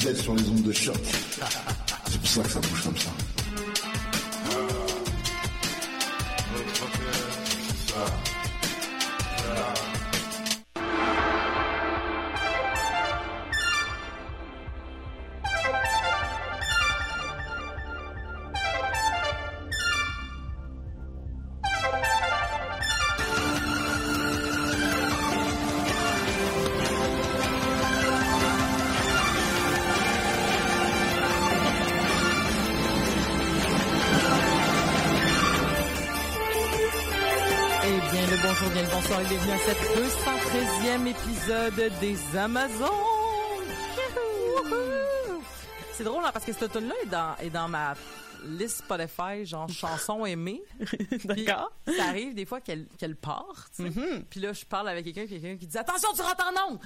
7 sur les ondes de choc. C'est pour ça que ça bouge comme ça. Bonsoir et bienvenue à cette 213e épisode des Amazones. C'est drôle hein, parce que cette tune-là est dans ma liste Spotify, genre chansons aimées. D'accord. Puis, ça arrive des fois qu'elle part, tu sais. Mm-hmm. Puis là, je parle avec quelqu'un qui dit « Attention, tu rentres en ondes! »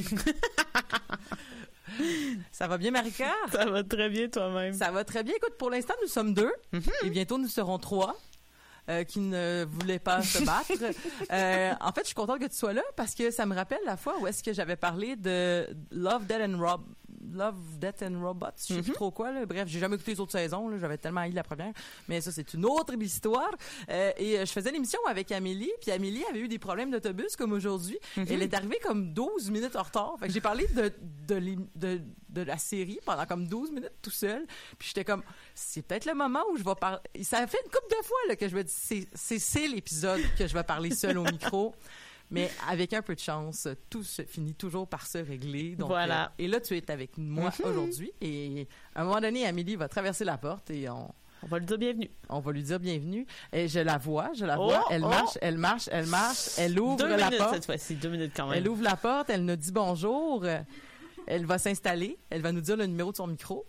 Ça va bien, Marika? Ça va très bien toi-même. Ça va très bien. Écoute, pour l'instant, nous sommes 2 et bientôt nous serons 3. Qui ne voulait pas se battre. En fait, je suis contente que tu sois là parce que ça me rappelle la fois où est-ce que j'avais parlé de Love, Death and Robots. Je sais plus trop quoi, là. Bref, j'ai jamais écouté les autres saisons, là. J'avais tellement haï la première. Mais ça, c'est une autre histoire. Et je faisais l'émission avec Amélie, puis Amélie avait eu des problèmes d'autobus comme aujourd'hui. Elle est arrivée comme 12 minutes en retard. Fait que j'ai parlé de la série pendant comme 12 minutes tout seul. Puis j'étais comme, c'est peut-être le moment où je vais parler. Ça a fait une couple de fois là, que je me dis, c'est l'épisode que je vais parler seul au micro. Mais avec un peu de chance, tout se finit toujours par se régler. Donc, voilà. Et là, tu es avec moi aujourd'hui. Et à un moment donné, Amélie va traverser la porte et on va lui dire bienvenue. On va lui dire bienvenue. Et je la vois. Elle marche. Elle ouvre 2 la minutes porte. Cette fois-ci, 2 minutes quand même. Elle ouvre la porte, elle nous dit bonjour. Elle va s'installer. Elle va nous dire le numéro de son micro.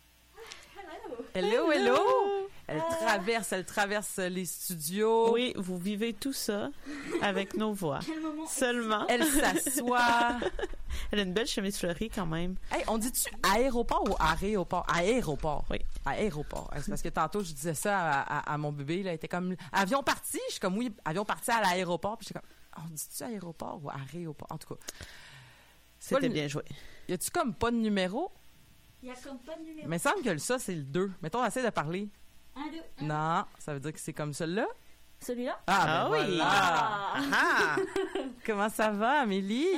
Hello. Elle traverse les studios. Oui, vous vivez tout ça avec nos voix. Quel moment seulement. Elle s'assoit. Elle a une belle chemise fleurie quand même. Hey, on dit-tu aéroport ou aéroport? Aéroport. Oui. Aéroport. C'est parce que tantôt, je disais ça à mon bébé. Là, il était comme, avion parti? Je suis comme, oui, avion parti à l'aéroport. Puis j'étais comme, on dit-tu aéroport ou aéroport? En tout cas. C'était bien joué. Y a-tu comme pas de numéro? Il y a comme pas de numéro. Mais il semble que ça, c'est le 2. Mettons, essaie de parler. 1, 2, 1. Non, ça veut dire que c'est comme celui-là? Celui-là? Ah, ben oui! Voilà. Comment ça va, Amélie?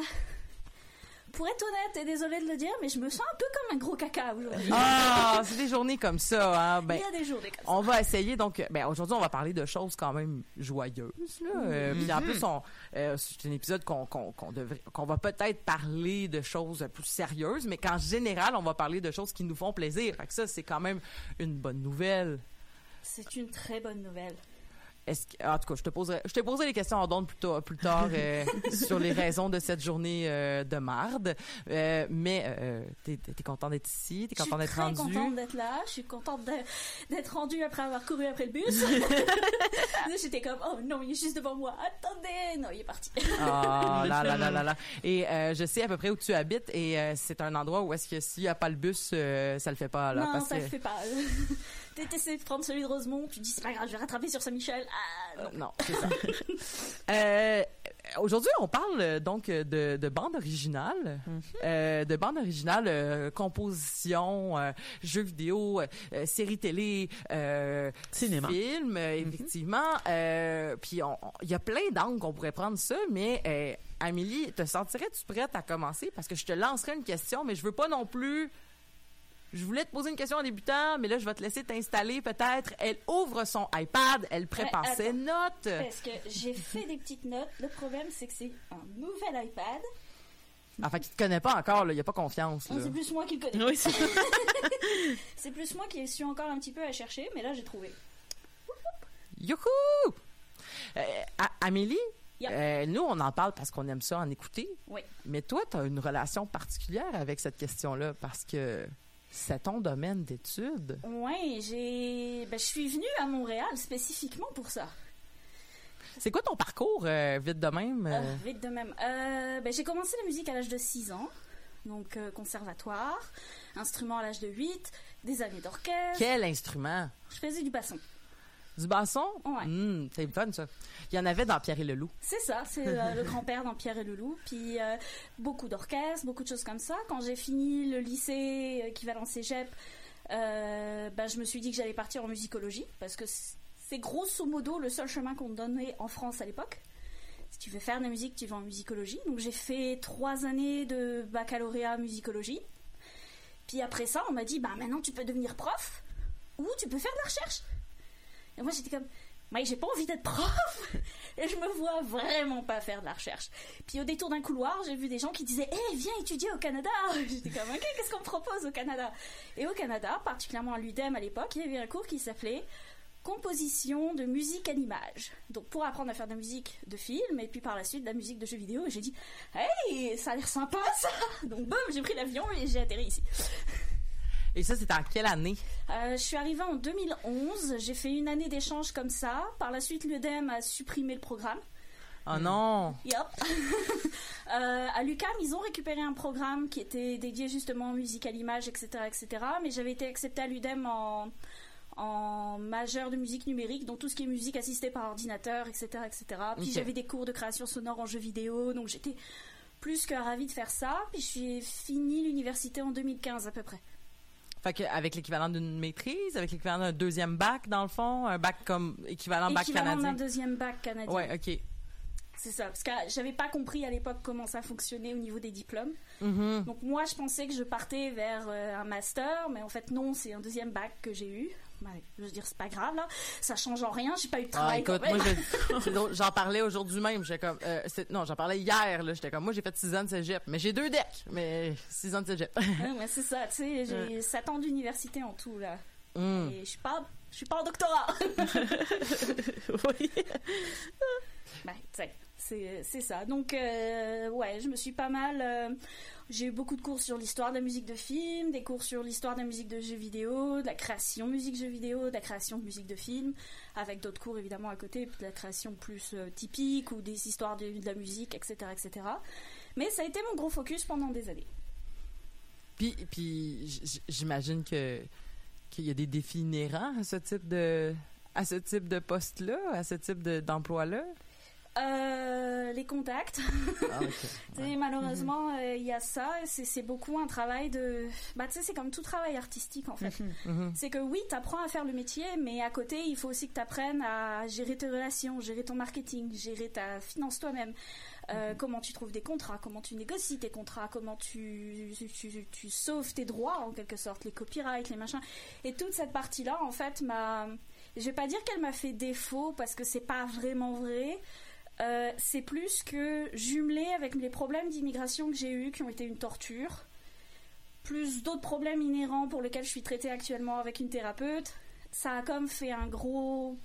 Pour être honnête, et désolée de le dire, mais je me sens un peu comme un gros caca aujourd'hui. Ah, c'est des journées comme ça, hein? Ben, il y a des journées comme ça. On va essayer, donc, aujourd'hui, on va parler de choses quand même joyeuses, là. Puis en plus, c'est un épisode qu'on va peut-être parler de choses plus sérieuses, mais qu'en général, on va parler de choses qui nous font plaisir. Fait que ça, c'est quand même une bonne nouvelle. C'est une très bonne nouvelle. En tout cas, je te poserai des questions en donne plus tard sur les raisons de cette journée de marde. Mais t'es content d'être ici, t'es content d'être rendu. Je suis très contente d'être là. Je suis contente d'être rendue après avoir couru après le bus. J'étais comme, oh non, il est juste devant moi. Attendez, non, il est parti. Ah là. Et je sais à peu près où tu habites et c'est un endroit où est-ce que s'il n'y a pas le bus, ça le fait pas là. Non, ça le fait pas. T'essaies de prendre celui de Rosemont, tu dis c'est pas grave, je vais rattraper sur Saint-Michel. Ah non, c'est ça. Aujourd'hui, on parle donc de bande originale, de bande originale, composition, jeux vidéo, séries télé, cinéma, films, effectivement. Puis il y a plein d'angles qu'on pourrait prendre ça, mais Amélie, te sentirais-tu prête à commencer? Parce que je te lancerai une question, mais je veux pas non plus. Je voulais te poser une question en débutant, mais là, je vais te laisser t'installer peut-être. Elle ouvre son iPad, elle prépare ses notes. Parce que j'ai fait des petites notes. Le problème, c'est que c'est un nouvel iPad. Enfin, qui te connaît pas encore, il n'y a pas confiance. Là. C'est plus moi qui le connais. Oui, c'est plus moi qui suis encore un petit peu à chercher, mais là, j'ai trouvé. Youhou! Amélie, yep. Nous, on en parle parce qu'on aime ça en écouter. Oui. Mais toi, tu as une relation particulière avec cette question-là parce que c'est ton domaine d'études. Oui, je suis venue à Montréal spécifiquement pour ça. C'est quoi ton parcours, vite de même? Vite de même. J'ai commencé la musique à l'âge de 6 ans. Donc, conservatoire, instrument à l'âge de 8, des années d'orchestre. Quel instrument? Je faisais du basson. Du basson? Ouais. C'est fun, ça. Il y en avait dans Pierre et le Loup. C'est ça, c'est le grand-père dans Pierre et le Loup. Puis beaucoup d'orchestres, beaucoup de choses comme ça. Quand j'ai fini le lycée équivalent cégep, je me suis dit que j'allais partir en musicologie parce que c'est grosso modo le seul chemin qu'on me donnait en France à l'époque. Si tu veux faire de la musique, tu vas en musicologie. Donc j'ai fait 3 années de baccalauréat musicologie. Puis après ça, on m'a dit, maintenant tu peux devenir prof ou tu peux faire de la recherche. Et moi j'étais comme, j'ai pas envie d'être prof et je me vois vraiment pas faire de la recherche. Puis au détour d'un couloir, j'ai vu des gens qui disaient, viens étudier au Canada. J'étais comme, ok, qu'est-ce qu'on me propose au Canada? Et au Canada, particulièrement à l'UDEM à l'époque, il y avait un cours qui s'appelait composition de musique à l'image. Donc pour apprendre à faire de la musique de film et puis par la suite de la musique de jeux vidéo, et j'ai dit, hey, ça a l'air sympa ça. Donc boum, j'ai pris l'avion et j'ai atterri ici. Et ça, c'était en quelle année? Je suis arrivée en 2011. J'ai fait une année d'échange comme ça. Par la suite, l'UDEM a supprimé le programme. Oh non! Yep. À l'UQAM, ils ont récupéré un programme qui était dédié justement aux musiques à l'image, etc., etc. Mais j'avais été acceptée à l'UDEM en majeur de musique numérique, donc tout ce qui est musique assistée par ordinateur, etc., etc. Puis j'avais des cours de création sonore en jeux vidéo, donc j'étais plus que ravie de faire ça. Puis j'ai fini l'université en 2015 à peu près. Fait qu'avec l'équivalent d'une maîtrise, avec l'équivalent d'un deuxième bac, dans le fond, un bac comme équivalent bac canadien. Équivalent d'un deuxième bac canadien. Ouais, OK. C'est ça, parce que j'avais pas compris à l'époque comment ça fonctionnait au niveau des diplômes. Mm-hmm. Donc moi, je pensais que je partais vers un master, mais en fait non, c'est un deuxième bac que j'ai eu. Je veux dire, c'est pas grave, là. Ça change en rien, j'ai pas eu de travail. Écoute, moi, j'en parlais aujourd'hui même. J'étais comme, j'en parlais hier, là. J'étais comme, moi, j'ai fait 6 ans de cégep, mais j'ai 2 decks, mais 6 ans de cégep. Mais c'est ça, tu sais, j'ai 7 ans d'université en tout, là. Et je suis pas en doctorat. Oui. Tu sais, c'est ça. Donc, je me suis pas mal... j'ai eu beaucoup de cours sur l'histoire de la musique de film, des cours sur l'histoire de la musique de jeux vidéo, de la création musique jeux vidéo, de la création de musique de film, avec d'autres cours évidemment à côté, de la création plus typique ou des histoires de la musique, etc., etc. Mais ça a été mon gros focus pendant des années. Puis j'imagine qu'il y a des défis inhérents à ce type de poste-là, à ce type d'emploi-là. Les contacts. Okay. Malheureusement, il y a ça. C'est beaucoup un travail de... c'est comme tout travail artistique, en fait. C'est que oui, t'apprends à faire le métier, mais à côté, il faut aussi que t'apprennes à gérer tes relations, gérer ton marketing, gérer ta finance toi-même. Comment tu trouves des contrats, comment tu négocies tes contrats, comment tu sauves tes droits, en quelque sorte, les copyrights, les machins. Et toute cette partie-là, en fait, je vais pas dire qu'elle m'a fait défaut, parce que c'est pas vraiment vrai. C'est plus que jumelé avec les problèmes d'immigration que j'ai eus, qui ont été une torture, plus d'autres problèmes inhérents pour lesquels je suis traitée actuellement avec une thérapeute, ça a comme fait un gros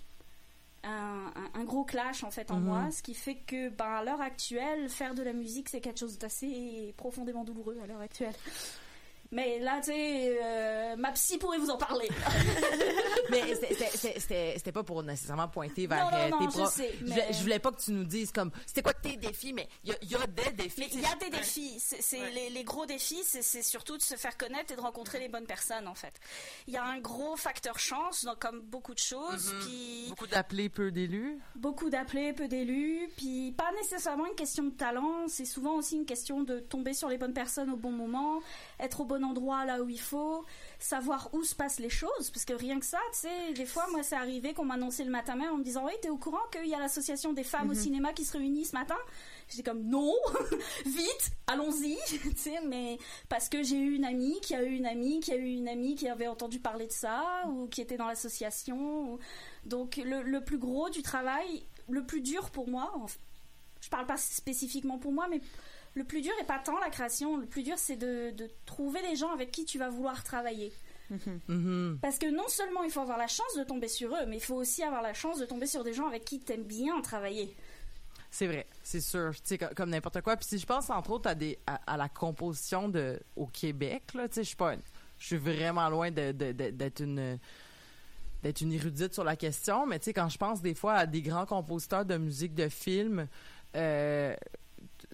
clash en fait en moi, ce qui fait que à l'heure actuelle, faire de la musique, c'est quelque chose d'assez profondément douloureux à l'heure actuelle. Mais là, tu sais, ma psy pourrait vous en parler. Mais c'était pas pour nécessairement pointer vers tes profs. Je sais, mais... je voulais pas que tu nous dises comme, c'était quoi tes défis, mais il y a des défis. Il y a des défis. Les gros défis, c'est surtout de se faire connaître et de rencontrer les bonnes personnes, en fait. Il y a un gros facteur chance, donc, comme beaucoup de choses. Puis... Beaucoup d'appelés, peu d'élus. Beaucoup d'appelés, peu d'élus. Puis pas nécessairement une question de talent, c'est souvent aussi une question de tomber sur les bonnes personnes au bon moment, être au bon endroit là où il faut, savoir où se passent les choses, parce que rien que ça, tu sais, des fois, moi, c'est arrivé qu'on m'annonçait le matin même en me disant, oui, t'es au courant qu'il y a l'association des femmes au cinéma qui se réunit ce matin? J'étais comme, non, vite, allons-y, tu sais, mais parce que j'ai eu une amie qui a eu une amie qui a eu une amie qui avait entendu parler de ça, ou qui était dans l'association. Donc, le plus gros du travail, le plus dur pour moi, je parle pas spécifiquement pour moi, mais le plus dur n'est pas tant la création, le plus dur c'est de trouver des gens avec qui tu vas vouloir travailler. Parce que non seulement il faut avoir la chance de tomber sur eux, mais il faut aussi avoir la chance de tomber sur des gens avec qui tu aimes bien travailler. C'est vrai, c'est sûr. Tu sais, comme n'importe quoi. Puis si je pense entre autres à la composition au Québec, là, tu sais, je suis vraiment loin d'être une érudite sur la question, mais tu sais, quand je pense des fois à des grands compositeurs de musique de film,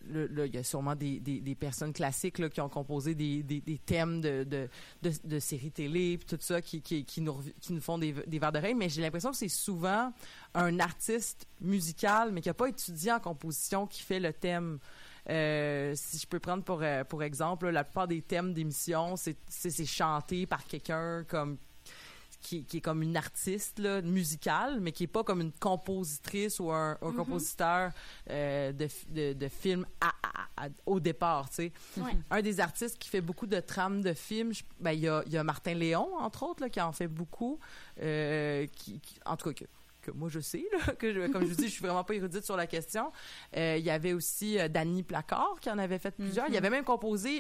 il y a sûrement des personnes classiques là, qui ont composé des thèmes de séries télé puis tout ça qui nous font des vers d'oreille, mais j'ai l'impression que c'est souvent un artiste musical mais qui n'a pas étudié en composition qui fait le thème. Si je peux prendre pour exemple, là, la plupart des thèmes d'émissions, c'est chanté par quelqu'un comme qui est comme une artiste là, musicale, mais qui est pas comme une compositrice ou un compositeur de films au départ, tu sais. Ouais. Un des artistes qui fait beaucoup de trames de films, il y a Martin Léon, entre autres, là, qui en fait beaucoup, en tout cas, que moi je sais, là, comme je vous dis, je suis vraiment pas érudite sur la question. Il y avait aussi Danny Placard qui en avait fait plusieurs. Il avait même composé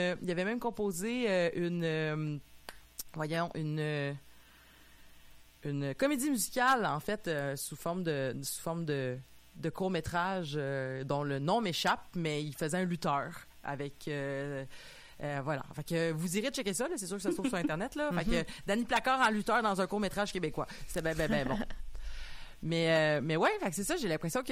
une comédie musicale, en fait, sous forme de court-métrage dont le nom m'échappe, mais il faisait un lutteur avec... voilà. Fait que vous irez checker ça, là, c'est sûr que ça se trouve sur Internet, là. Fait que Danny Placard en lutteur dans un court-métrage québécois. C'était ben bon. Mais ouais, fait que c'est ça, j'ai l'impression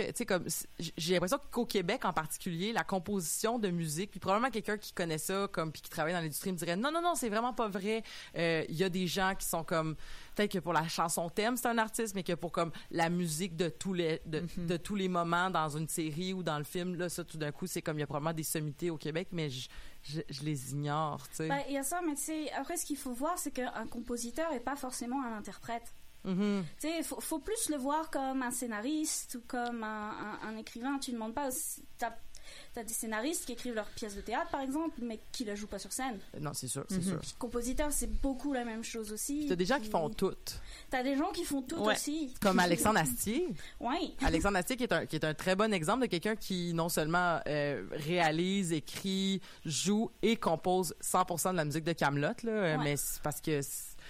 qu'au Québec en particulier, la composition de musique, puis probablement quelqu'un qui connaît ça comme puis qui travaille dans l'industrie me dirait non, c'est vraiment pas vrai. Il y a des gens qui sont comme peut-être que pour la chanson thème, c'est un artiste, mais que pour comme la musique de tous les moments dans une série ou dans le film, là, ça tout d'un coup, c'est comme il y a probablement des sommités au Québec, mais je les ignore, tu sais. Ben, il y a ça, mais tu sais, après ce qu'il faut voir, c'est qu'un compositeur est pas forcément un interprète. Tu sais, faut plus le voir comme un scénariste ou comme un écrivain. Tu ne demandes pas... T'as des scénaristes qui écrivent leurs pièces de théâtre, par exemple, mais qui la jouent pas sur scène. Non, c'est sûr, c'est sûr. Puis compositeur, c'est beaucoup la même chose aussi. T'as des gens qui font tout. T'as des gens qui font tout aussi. Comme Alexandre Astier. Oui. Alexandre Astier qui est un très bon exemple de quelqu'un qui non seulement réalise, écrit, joue et compose 100% de la musique de Kaamelott, là, mais c'est parce que...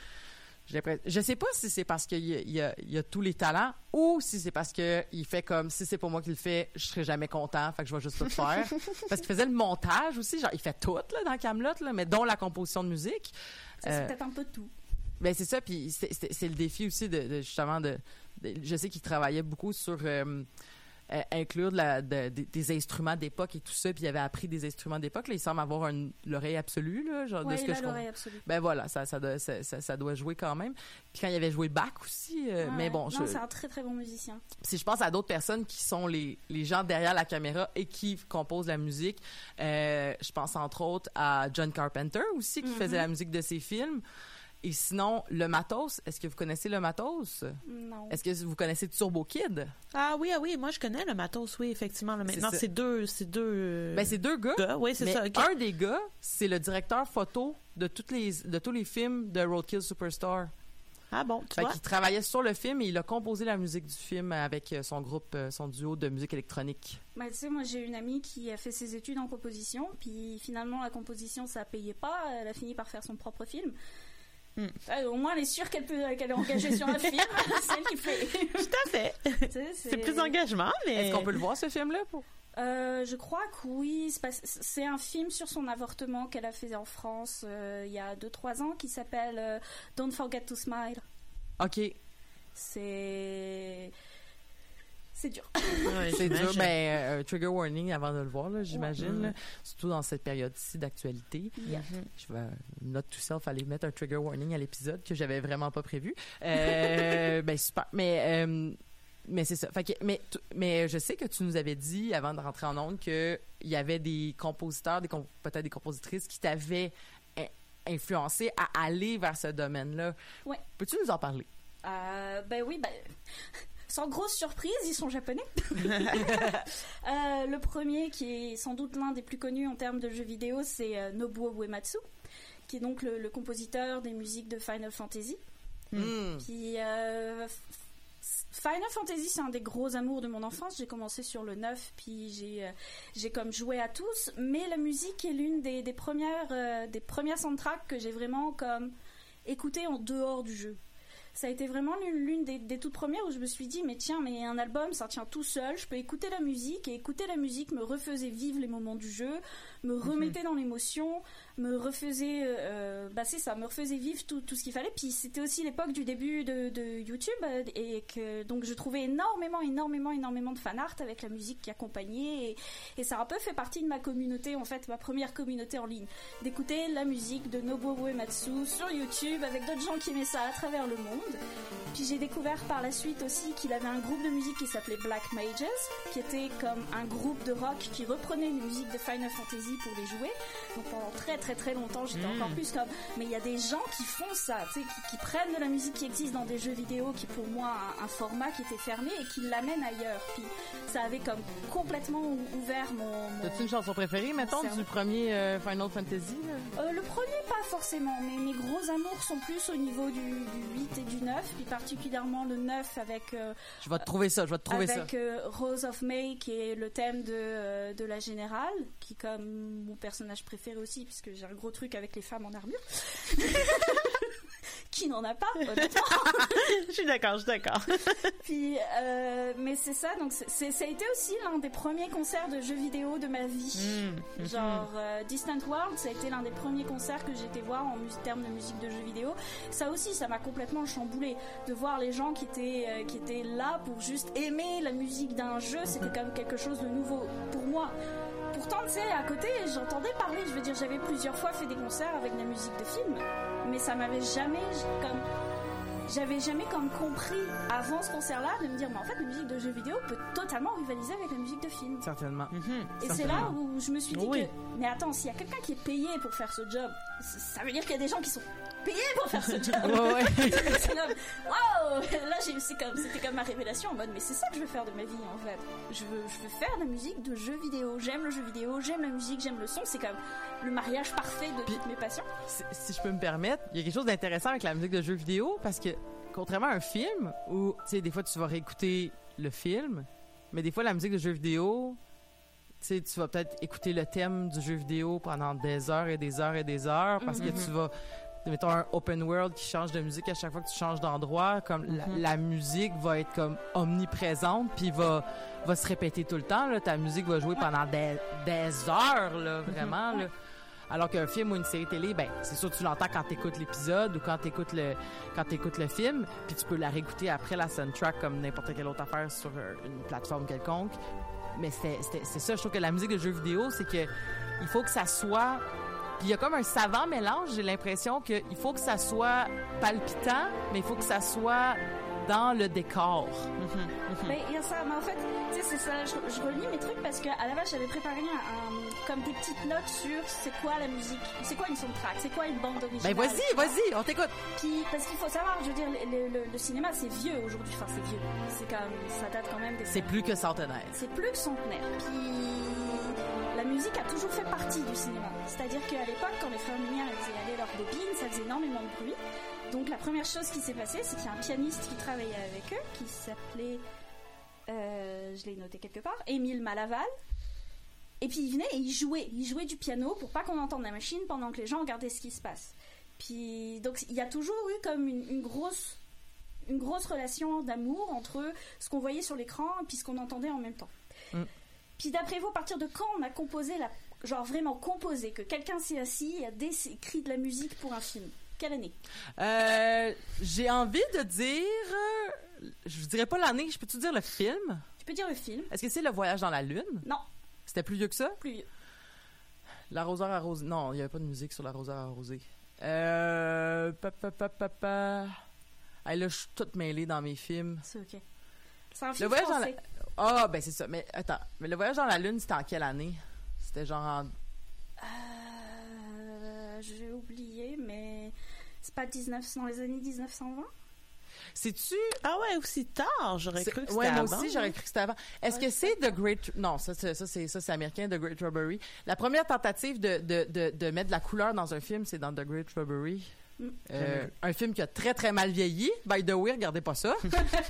Je sais pas si c'est parce qu'il y a tous les talents ou si c'est parce que il fait comme si c'est pour moi qu'il le fait, je serai jamais content, fait que je vais juste tout faire. Parce qu'il faisait le montage aussi, genre il fait tout là dans Kaamelott là, mais dont la composition de musique. C'est peut-être un peu tout. Ben c'est ça, puis c'est le défi aussi de justement de je sais qu'il travaillait beaucoup sur inclure des instruments d'époque et tout ça, puis il avait appris des instruments d'époque. Là, il semble avoir l'oreille absolue, là, genre de ce que je comprends. Absolue. Ben voilà, ça doit jouer quand même. Puis quand il avait joué Bach aussi, mais bon. Non, c'est un très très bon musicien. Si je pense à d'autres personnes qui sont les gens derrière la caméra et qui composent la musique, je pense entre autres à John Carpenter aussi, qui faisait la musique de ses films. Et sinon, le matos, est-ce que vous connaissez le matos? Non. Est-ce que vous connaissez Turbo Kid? Ah oui, moi je connais le matos, oui, effectivement. Maintenant, c'est deux... Ben, c'est deux gars. Oui, c'est ça. Okay. Un des gars, c'est le directeur photo de tous les films de Roadkill Superstar. Ah bon, tu vois? Il travaillait sur le film et il a composé la musique du film avec son groupe, son duo de musique électronique. Ben, tu sais, moi j'ai une amie qui a fait ses études en composition, puis finalement la composition ça payait pas, elle a fini par faire son propre film. Au moins, elle est sûre qu'elle est engagée sur un film. C'est elle qui fait. Tout à fait. C'est plus d'engagement, mais... Est-ce qu'on peut le voir, ce film-là? Je crois que oui. C'est un film sur son avortement qu'elle a fait en France il y a 2-3 ans qui s'appelle Don't Forget to Smile. OK. C'est dur. Ouais, c'est dur. Ben, trigger warning avant de le voir, là, j'imagine. Là. Surtout dans cette période-ci d'actualité. Yeah. Je vais, note to self, aller mettre un trigger warning à l'épisode que j'avais vraiment pas prévu. Ben, super. Mais c'est ça. Fait que, mais je sais que tu nous avais dit, avant de rentrer en ondes, qu'il y avait des compositeurs, peut-être des compositrices qui t'avaient influencé à aller vers ce domaine-là. Ouais. Peux-tu nous en parler? Ben oui, sans grosse surprise, ils sont japonais. Le premier, qui est sans doute l'un des plus connus en termes de jeux vidéo, c'est Nobuo Uematsu, qui est donc le compositeur des musiques de Final Fantasy. Puis Final Fantasy, c'est un des gros amours de mon enfance. J'ai commencé sur le 9, puis j'ai comme joué à tous. Mais la musique est l'une des premières soundtracks que j'ai vraiment comme écoutée en dehors du jeu. Ça a été vraiment l'une des toutes premières où je me suis dit, mais un album, ça tient tout seul, je peux écouter la musique, et écouter la musique me refaisait vivre les moments du jeu, me remettait dans l'émotion, me refaisait me refaisait vivre tout ce qu'il fallait. Puis c'était aussi l'époque du début de YouTube et que donc je trouvais énormément de fan art avec la musique qui accompagnait et ça a un peu fait partie de ma communauté, en fait ma première communauté en ligne, d'écouter la musique de Nobuo Uematsu sur YouTube avec d'autres gens qui aimaient ça à travers le monde. Puis j'ai découvert par la suite aussi qu'il avait un groupe de musique qui s'appelait Black Mages, qui était comme un groupe de rock qui reprenait les musiques de Final Fantasy pour les jouer. Donc pendant très longtemps j'étais encore plus comme mais il y a des gens qui font ça, tu sais, qui prennent de la musique qui existe dans des jeux vidéo qui pour moi un format qui était fermé et qui l'amènent ailleurs. Puis ça avait comme complètement ouvert mon T'as-tu une chanson préférée mettons du premier Final Fantasy le premier pas forcément, mais mes gros amours sont plus au niveau du 8 et du 9, puis particulièrement le 9 avec je vais te trouver ça avec Rose of May qui est le thème de la générale, qui est comme mon personnage préféré aussi puisque j'ai un gros truc avec les femmes en armure. Qui n'en a pas, honnêtement. Je suis d'accord. Puis, mais c'est ça, donc ça a été aussi l'un des premiers concerts de jeux vidéo de ma vie. Genre, Distant World, ça a été l'un des premiers concerts que j'ai été voir en termes de musique de jeux vidéo. Ça aussi, ça m'a complètement chamboulé. De voir les gens qui étaient là pour juste aimer la musique d'un jeu, c'était quand même quelque chose de nouveau pour moi. Pourtant, tu sais, à côté, j'entendais parler, je veux dire, j'avais plusieurs fois fait des concerts avec de la musique de film, mais ça m'avait j'avais jamais comme compris avant ce concert-là de me dire, mais en fait, la musique de jeux vidéo peut totalement rivaliser avec la musique de film. Certainement. Et c'est là où je me suis dit que, mais attends, s'il y a quelqu'un qui est payé pour faire ce job, ça veut dire qu'il y a des gens qui sont payés pour faire ce job. C'est comme, wow! Là, c'était comme ma révélation en mode, mais c'est ça que je veux faire de ma vie, en fait. Je veux faire de la musique de jeux vidéo. J'aime le jeu vidéo, j'aime la musique, j'aime le son. C'est comme le mariage parfait de toutes mes passions. Si je peux me permettre, il y a quelque chose d'intéressant avec la musique de jeux vidéo parce que, contrairement à un film où, tu sais, des fois, tu vas réécouter le film, mais des fois, la musique de jeux vidéo, tu sais, tu vas peut-être écouter le thème du jeu vidéo pendant des heures et des heures et des heures parce que tu vas, mettons, un open world qui change de musique à chaque fois que tu changes d'endroit, comme la musique va être comme omniprésente puis va se répéter tout le temps, là. Ta musique va jouer pendant des heures, là, vraiment, là. Alors qu'un film ou une série télé, ben c'est sûr que tu l'entends quand t'écoutes l'épisode ou quand t'écoutes le film, puis tu peux la réécouter après la soundtrack comme n'importe quelle autre affaire sur une plateforme quelconque. Mais c'est ça, je trouve que la musique de jeux vidéo, c'est que il faut que ça soit... Puis il y a comme un savant mélange, j'ai l'impression qu'il faut que ça soit palpitant, mais il faut que ça soit dans le décor. Ben, il y a ça, mais en fait, tu sais, c'est ça, je relis mes trucs parce qu'à la base, j'avais préparé comme des petites notes sur c'est quoi la musique, c'est quoi une soundtrack, c'est quoi une bande originale. Ben vas-y, on t'écoute. Puis, parce qu'il faut savoir, je veux dire, le cinéma, c'est vieux aujourd'hui, enfin, c'est vieux. C'est comme, ça date quand même des... C'est plus que centenaire. C'est plus que centenaire. Puis, la musique a toujours fait partie du cinéma. C'est-à-dire qu'à l'époque, quand les frères Lumière faisaient aller leurs bobines, ça faisait énormément de bruit. Donc la première chose qui s'est passée, c'est qu'il y a un pianiste qui travaillait avec eux, qui s'appelait, je l'ai noté quelque part, Émile Malaval. Et puis il venait et il jouait du piano pour pas qu'on entende la machine pendant que les gens regardaient ce qui se passe. Puis donc il y a toujours eu comme une grosse relation d'amour entre ce qu'on voyait sur l'écran et puis ce qu'on entendait en même temps. Puis d'après vous, à partir de quand on a composé genre vraiment composé, que quelqu'un s'est assis et a écrit de la musique pour un film? Quelle année? J'ai envie de dire... je dirais pas l'année, je peux-tu dire le film? Tu peux dire le film. Est-ce que c'est Le Voyage dans la Lune? Non. C'était plus vieux que ça? Plus vieux. L'arroseur arrosé. Non, il n'y avait pas de musique sur l'arroseur arrosé. Hey, là, je suis toute mêlée dans mes films. C'est OK. C'est un film français. Ben c'est ça. Mais attends, mais Le Voyage dans la Lune, c'était en quelle année? C'était genre en... j'ai oublié, mais c'est pas dans les années 1920? C'est-tu... Ah ouais, aussi tard, j'aurais cru que c'était avant. avant. Moi aussi, j'aurais cru que c'était avant. Est-ce que c'est The Great... Non, ça c'est américain, The Great Robbery. La première tentative de mettre de la couleur dans un film, c'est dans The Great Robbery. Un film qui a très, très mal vieilli. By the way, regardez pas ça.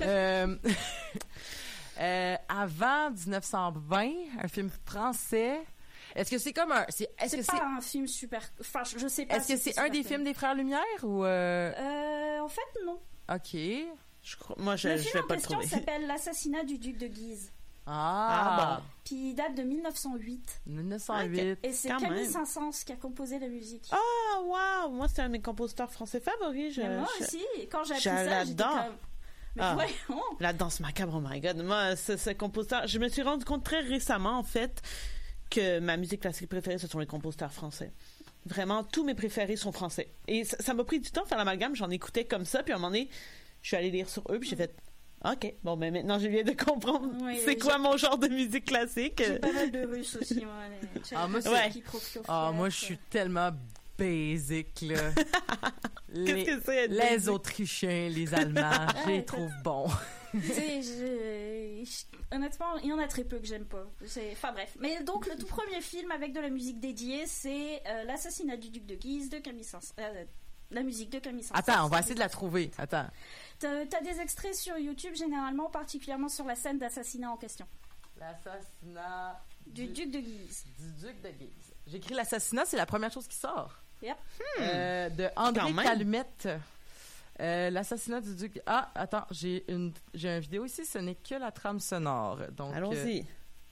Avant 1920, un film français... Est-ce que c'est comme un... C'est pas un film super... Enfin, je sais pas. Est-ce que c'est un des films des Frères Lumière ou... En fait, non. OK. Moi, je vais pas le trouver. Le film en question s'appelle L'assassinat du duc de Guise. Ah, Puis il date de 1908. 1908. Et c'est Quand Camille même. Saint-Saëns qui a composé la musique. Ah, waouh! Moi, c'est un de mes compositeurs français favoris. Et moi aussi, quand j'ai appris je ça, j'étais l'adore. comme... Mais Ah. voyons! La danse macabre, oh my god. Moi, ce compositeur, je me suis rendu compte très récemment, en fait, que ma musique classique préférée, ce sont les compositeurs français. Vraiment, tous mes préférés sont français. Et ça m'a pris du temps de faire l'amalgame. J'en écoutais comme ça, puis à un moment donné, je suis allée lire sur eux, puis j'ai fait OK, bon, ben maintenant, je viens de comprendre Oui, c'est quoi mon genre de musique classique. J'ai pas mal de Russes aussi, moi. Moi, c'est- Ouais. moi, je suis tellement basic, là. Qu'est-ce que c'est? être Les basic? Autrichiens, les Allemands, je les trouve bons. Tu sais, honnêtement, il y en a très peu que j'aime pas. Enfin bref. Mais donc, le tout premier film avec de la musique dédiée, c'est L'assassinat du duc de Guise de Camille Saint-Saëns. La musique de Camille Saint-Saëns. Attends, on va essayer de la trouver. Attends. T'as des extraits sur YouTube, généralement, particulièrement sur la scène d'assassinat en question. L'assassinat Du duc de Guise. du duc de Guise. J'écris l'assassinat, c'est la première chose qui sort. Yep. De André Quand même. Calmette. L'assassinat du duc. Ah, attends, j'ai une vidéo ici, ce n'est que la trame sonore. Donc, Allons-y.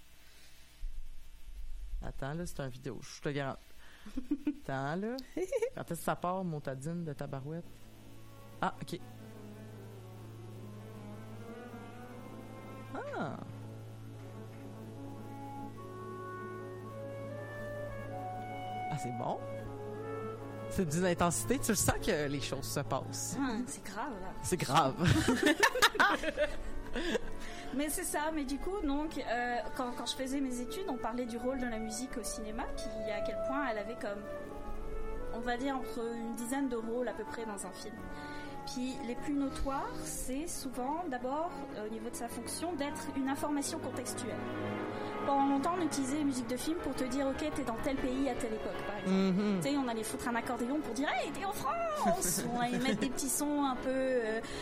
attends, là, c'est une vidéo, je te garantis. Attends, là. Quand est-ce que ça part, motadine de tabarouette? Ah, OK. Ah! Ah, c'est bon. C'est d'une intensité, tu le sens que les choses se passent. C'est grave, là. C'est grave. Mais c'est ça, mais du coup, donc, quand je faisais mes études, on parlait du rôle de la musique au cinéma, puis à quel point elle avait comme, on va dire, entre une dizaine de rôles à peu près dans un film. Puis les plus notoires, c'est souvent, d'abord, au niveau de sa fonction, d'être une information contextuelle. Pendant longtemps, on utilisait les musiques de film pour te dire, ok, t'es dans tel pays à telle époque, par exemple. Mhm. Tu sais, on allait foutre un accordéon pour dire, hey, t'es en France. On allait mettre des petits sons un peu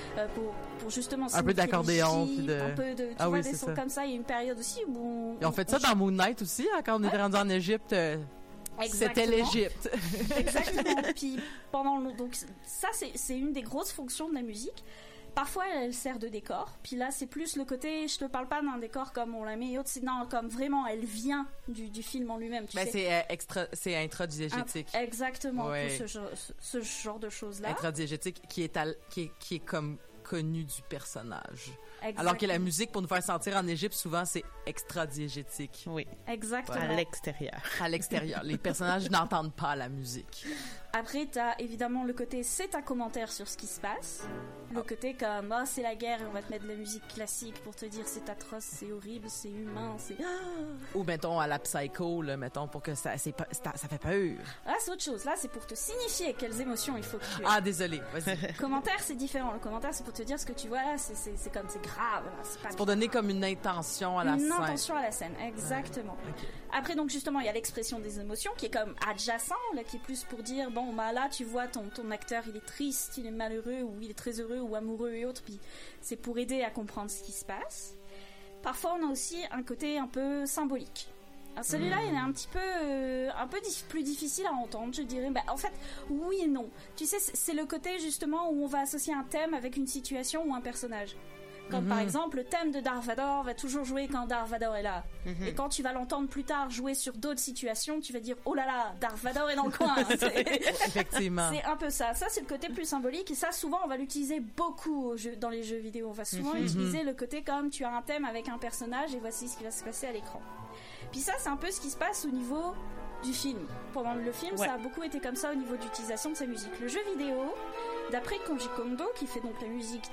pour justement Un peu signifier d'accordéon, l'Égypte, puis de- un peu de, tu Ah vois, oui, des c'est sons ça. comme ça. Il y a une période aussi où Ils ont fait ça dans Moon Knight aussi, hein, quand on était rendu en Égypte. C'était Exactement. l'Égypte. Exactement. Puis pendant donc ça c'est une des grosses fonctions de la musique. Parfois elle sert de décor. Puis là c'est plus le côté, je te parle pas d'un décor comme on l'a mis et autres, c'est non, comme vraiment elle vient du film en lui-même. Tu Ben, sais. c'est intradiégétique. Exactement. Ouais. Tout ce genre de choses là. Intradiégétique qui est comme connu du personnage. Alors que la musique, pour nous faire sentir en Égypte, souvent, c'est extradiégétique. Oui, Exactement. à l'extérieur. À l'extérieur. Les personnages n'entendent pas la musique. Après, t'as évidemment le côté c'est un commentaire sur ce qui se passe. Le côté comme c'est la guerre et on va te mettre de la musique classique pour te dire c'est atroce, c'est horrible, c'est humain, c'est Ou, mettons, à la psycho, là, mettons, pour que ça fait peur. Là, c'est autre chose. Là, c'est pour te signifier quelles émotions il faut que tu aies. Ah, désolé. Vas-y. Le commentaire, c'est différent. Le commentaire, c'est pour te dire ce que tu vois là, c'est comme c'est grave. Là. C'est pas Pour donner comme une intention à la une scène. intention à la scène, exactement. Ok. Après, donc justement, il y a l'expression des émotions qui est comme adjacent, là, qui est plus pour dire bon, bah là, tu vois, ton acteur, il est triste, il est malheureux, ou il est très heureux, ou amoureux et autres. Puis c'est pour aider à comprendre ce qui se passe. Parfois, on a aussi un côté un peu symbolique. Alors celui-là, il est un petit peu plus difficile à entendre, je dirais. Bah, en fait, oui et non. Tu sais, c'est le côté justement où on va associer un thème avec une situation ou un personnage. Comme par exemple, le thème de Darth Vader va toujours jouer quand Darth Vader est là. Et quand tu vas l'entendre plus tard jouer sur d'autres situations, tu vas dire oh là là, Darth Vader est dans le coin. Effectivement. C'est un peu ça. Ça, c'est le côté plus symbolique. Et ça, souvent, on va l'utiliser beaucoup dans les jeux vidéo. On va souvent utiliser le côté comme tu as un thème avec un personnage et voici ce qui va se passer à l'écran. Puis ça, c'est un peu ce qui se passe au niveau du film. Pendant le film, Ouais. ça a beaucoup été comme ça au niveau d'utilisation de sa musique. Le jeu vidéo, d'après Koji Kondo, qui fait donc la musique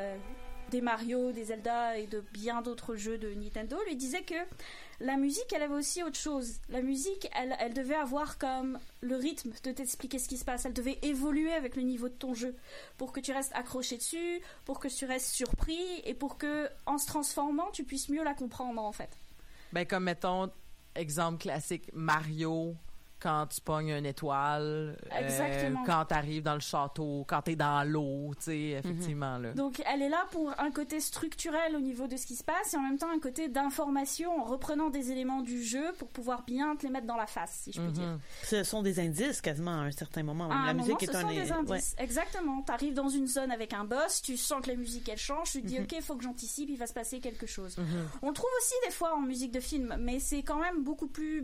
des Mario, des Zelda et de bien d'autres jeux de Nintendo, lui disait que la musique, elle avait aussi autre chose. La musique, elle devait avoir comme le rythme de t'expliquer ce qui se passe. Elle devait évoluer avec le niveau de ton jeu pour que tu restes accroché dessus, pour que tu restes surpris et pour que, en se transformant, tu puisses mieux la comprendre en fait. Ben, comme, mettons, exemple classique, Mario, quand tu pognes une étoile, Exactement. quand t'arrives dans le château, quand t'es dans l'eau, tu sais, effectivement, là. Donc, elle est là pour un côté structurel au niveau de ce qui se passe et en même temps un côté d'information en reprenant des éléments du jeu pour pouvoir bien te les mettre dans la face, si je puis dire. Ce sont des indices quasiment à un certain moment. À La un musique moment, est ce sont des indices. Ouais. Exactement. Tu arrives dans une zone avec un boss, tu sens que la musique, elle change, tu te dis, OK, il faut que j'anticipe, il va se passer quelque chose. On le trouve aussi des fois en musique de film, mais c'est quand même beaucoup plus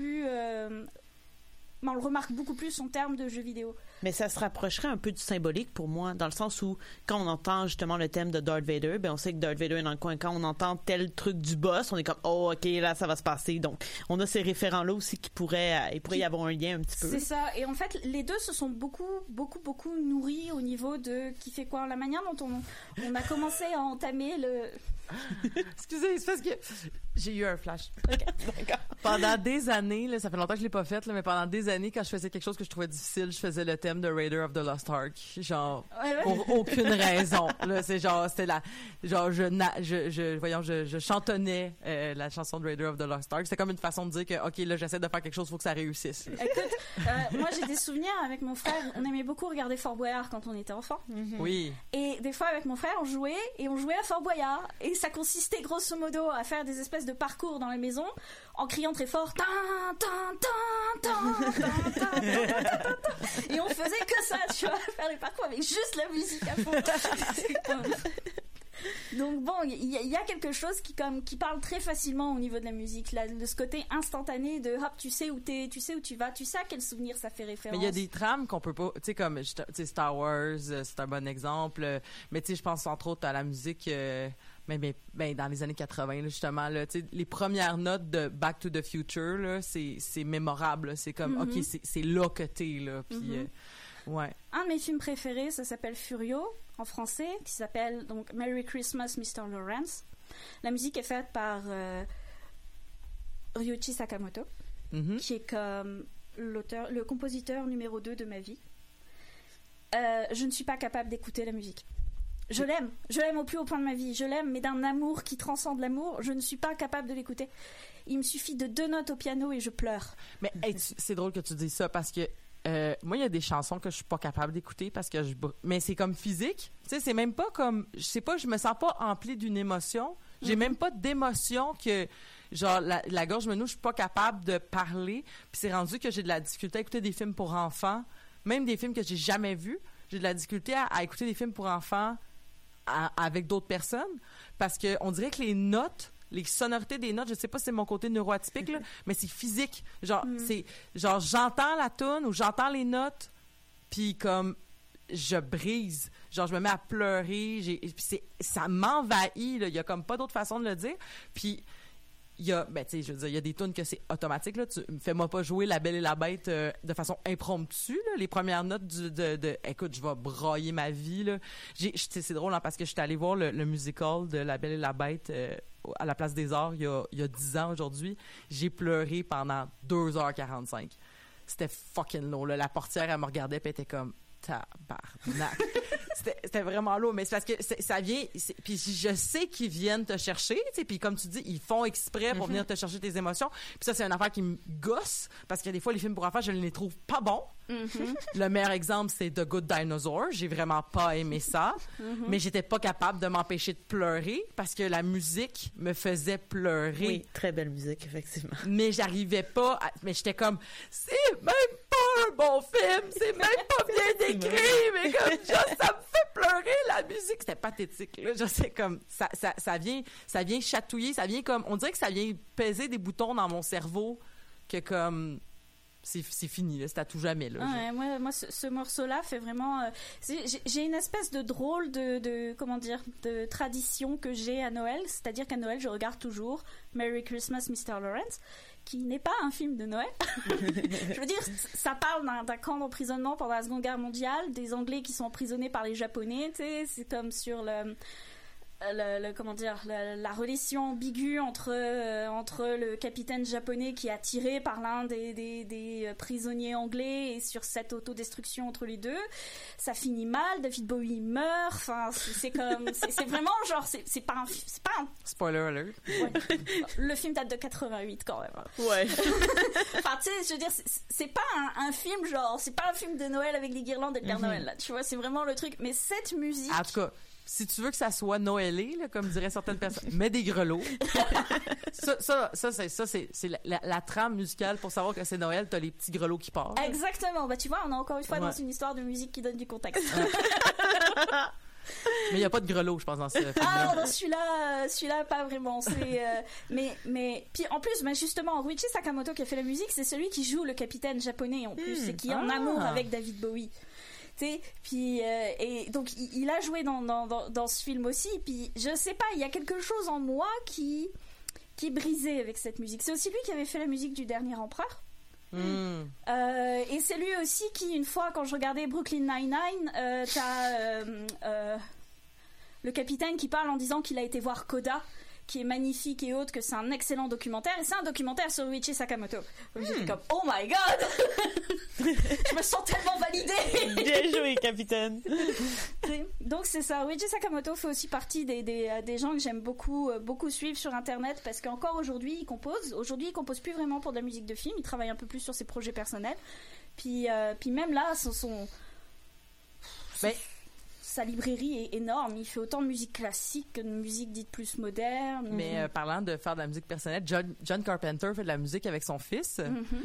on le remarque beaucoup plus en termes de jeux vidéo. Mais ça se rapprocherait un peu du symbolique pour moi, dans le sens où, quand on entend justement le thème de Darth Vader, ben on sait que Darth Vader est dans le coin. Quand on entend tel truc du boss, on est comme, oh, OK, là, ça va se passer. Donc, on a ces référents-là aussi il pourrait y avoir un lien un petit peu. C'est ça. Et en fait, les deux se sont beaucoup nourris au niveau de qui fait quoi. La manière dont on a commencé à entamer le... Excusez, c'est parce que j'ai eu un flash. Okay. D'accord. Pendant des années, là, ça fait longtemps que je l'ai pas fait, là, mais pendant des années, quand je faisais quelque chose que je trouvais difficile, je faisais le thème de Raider of the Lost Ark, genre pour aucune raison. Là, c'est genre c'était je chantonnais la chanson de Raider of the Lost Ark. C'était comme une façon de dire que OK, là, j'essaie de faire quelque chose, faut que ça réussisse. Écoute, moi j'ai des souvenirs avec mon frère. On aimait beaucoup regarder Fort Boyard quand on était enfant. Oui. Et des fois avec mon frère, on jouait à Fort Boyard et ça consistait grosso modo à faire des espèces de parcours dans la maison en criant très fort tan, tan, tan, tan, tan, tan, tan, tan. Et on faisait que ça, tu vois, faire les parcours avec juste la musique à fond. Donc bon, il y a quelque chose qui parle très facilement au niveau de la musique, là, de ce côté instantané de hop, tu sais où tu vas, tu sais à quel souvenir ça fait référence. Mais il y a des trames qu'on peut pas, tu sais, comme Star Wars, c'est un bon exemple, mais tu sais, je pense entre autres à la musique mais dans les années 80 là, justement là, tu sais, les premières notes de Back to the Future là, c'est mémorable là. C'est comme OK, c'est là que t'es là, puis ouais. Un de mes films préférés, ça s'appelle Furio en français, qui s'appelle donc Merry Christmas Mr. Lawrence. La musique est faite par Ryuichi Sakamoto, qui est comme le compositeur numéro 2 de ma vie. Je ne suis pas capable d'écouter la musique. Je l'aime au plus haut point de ma vie, je l'aime, mais d'un amour qui transcende l'amour, je ne suis pas capable de l'écouter. Il me suffit de 2 notes au piano et je pleure. Mais hey, c'est drôle que tu dises ça parce que moi, il y a des chansons que je suis pas capable d'écouter parce que mais c'est comme physique. Tu sais, c'est même pas comme, je sais pas, je me sens pas emplie d'une émotion. J'ai même pas d'émotion que, genre, la gorge me nouche, je suis pas capable de parler. Puis c'est rendu que j'ai de la difficulté à écouter des films pour enfants, même des films que j'ai jamais vus. J'ai de la difficulté à écouter des films pour enfants avec d'autres personnes parce que on dirait que les sonorités des notes, je sais pas si c'est mon côté neuroatypique là, mais c'est physique. Genre c'est genre j'entends la toune ou j'entends les notes puis comme je brise, genre je me mets à pleurer, ça m'envahit là, il y a comme pas d'autre façon de le dire. Puis il y a, tu sais, je veux dire, il y a des tunes que c'est automatique, là. Fais-moi pas jouer La Belle et la Bête de façon impromptue, là. Les premières notes écoute, je vais brailler ma vie, là. C'est drôle, hein, parce que je suis allée voir le musical de La Belle et la Bête à la Place des Arts il y a 10 ans aujourd'hui. J'ai pleuré pendant 2h45. C'était fucking lourd, là. La portière, elle me regardait puis elle était comme tabarnak. C'était vraiment lourd, mais c'est parce que ça vient, puis je sais qu'ils viennent te chercher, tu sais, puis comme tu dis, ils font exprès pour venir te chercher tes émotions, puis ça c'est une affaire qui me gosse, parce que des fois les films pour enfants, je ne les trouve pas bons. Le meilleur exemple, c'est The Good Dinosaur, j'ai vraiment pas aimé ça, mais j'étais pas capable de m'empêcher de pleurer, parce que la musique me faisait pleurer. Oui, très belle musique, effectivement. Mais j'arrivais pas, mais j'étais comme, c'est même pas un bon film, c'est même pas bien écrit, mais comme ça me fait pleurer la musique, c'était pathétique là, je sais comme ça vient chatouiller, ça vient comme on dirait que ça vient peser des boutons dans mon cerveau que comme c'est fini là, c'est à tout jamais là. Ouais, moi ce morceau-là fait vraiment j'ai une espèce de drôle de comment dire de tradition que j'ai à Noël, c'est-à-dire qu'à Noël je regarde toujours Merry Christmas Mr. Lawrence, qui n'est pas un film de Noël. Je veux dire, ça parle d'un camp d'emprisonnement pendant la Seconde Guerre mondiale, des Anglais qui sont emprisonnés par les Japonais, tu sais, c'est comme sur comment dire, la relation ambiguë entre le capitaine japonais qui est attiré par l'un des prisonniers anglais et sur cette autodestruction entre les deux. Ça finit mal, David Bowie meurt, enfin, c'est vraiment genre, c'est pas un... Spoiler alert. Ouais. Le film date de 88 quand même. Ouais. Enfin, tu sais, je veux dire, c'est pas un film genre, c'est pas un film de Noël avec les guirlandes et le Père Noël, là, tu vois, c'est vraiment le truc. Mais cette musique... En tout cas, si tu veux que ça soit noëlé, là, comme diraient certaines personnes, mets des grelots. c'est la trame musicale pour savoir que c'est Noël, t'as les petits grelots qui partent. Exactement. Bah, tu vois, on est encore une fois dans une histoire de musique qui donne du contexte. Mais il n'y a pas de grelots, je pense, dans ce film. Ah non, celui-là, pas vraiment. Mais puis en plus, justement, Ryuichi Sakamoto qui a fait la musique, c'est celui qui joue le capitaine japonais en plus, et qui est en amour avec David Bowie. Puis et donc il a joué dans ce film aussi. Puis je sais pas, il y a quelque chose en moi qui est brisé avec cette musique. C'est aussi lui qui avait fait la musique du Dernier Empereur. Et c'est lui aussi qui, une fois, quand je regardais Brooklyn Nine-Nine, t'as le capitaine qui parle en disant qu'il a été voir Coda, qui est magnifique et autres, que c'est un excellent documentaire, et c'est un documentaire sur Ryuichi Sakamoto. Donc j'étais comme, oh my god. Je me sens tellement validée. Bien joué, capitaine. Donc c'est ça, Ryuichi Sakamoto fait aussi partie des gens que j'aime beaucoup suivre sur internet, parce qu'encore aujourd'hui il compose plus vraiment pour de la musique de film, il travaille un peu plus sur ses projets personnels, puis même là sa librairie est énorme. Il fait autant de musique classique que de musique dite plus moderne. Mais parlant de faire de la musique personnelle, John Carpenter fait de la musique avec son fils.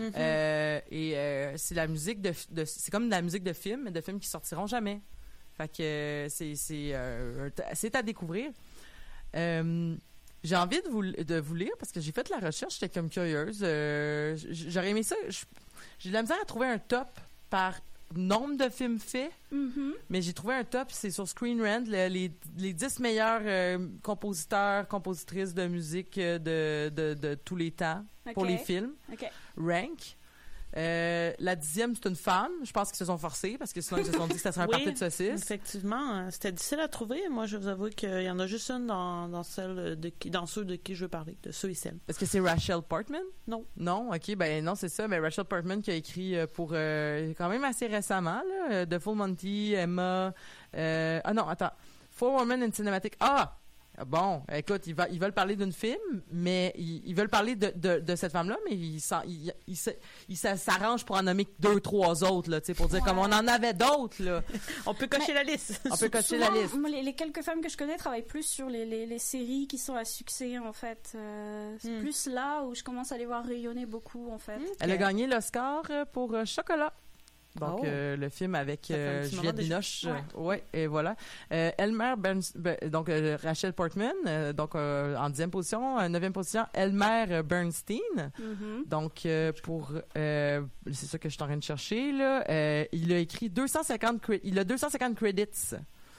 C'est la musique c'est comme de la musique de film, mais de films qui sortiront jamais. Fait que c'est à découvrir. J'ai envie de vous lire parce que j'ai fait de la recherche, j'étais comme curieuse. J'aurais aimé ça. J'ai de la misère à trouver un top par nombre de films faits, mais j'ai trouvé un top, c'est sur Screen Rant, les 10 meilleurs compositeurs, compositrices de musique de tous les temps pour les films. Rank. La 10e, c'est une femme. Je pense qu'ils se sont forcés parce que sinon ils se sont dit que ça serait un party de saucisses. Effectivement, c'était difficile à trouver. Moi, je vous avoue qu'il y en a juste une dans ceux de qui je veux parler, de ceux et celles. Est-ce que c'est Rachel Portman? Non. Non, ok, ben non, c'est ça. Mais Rachel Portman qui a écrit pour quand même assez récemment, là, The Full Monty, Emma. Non, attends. Four Women in Cinematic. Bon, écoute, ils veulent parler d'une film, mais ils veulent parler de cette femme-là, mais ils s'arrangent pour en nommer 2-3 autres, là, tu sais, pour dire comme on en avait d'autres, là. On peut cocher la liste. On peut cocher la liste. Les quelques femmes que je connais travaillent plus sur les séries qui sont à succès, en fait. C'est plus là où je commence à les voir rayonner beaucoup, en fait. Elle a gagné l'Oscar pour Chocolat. Donc, le film avec Juliette Binoche. Ouais, et voilà. Elmer donc Rachel Portman, donc en 10e position. 9e position, Elmer Bernstein. Donc, c'est ça que je suis en train de chercher, là. Il a écrit 250 credits.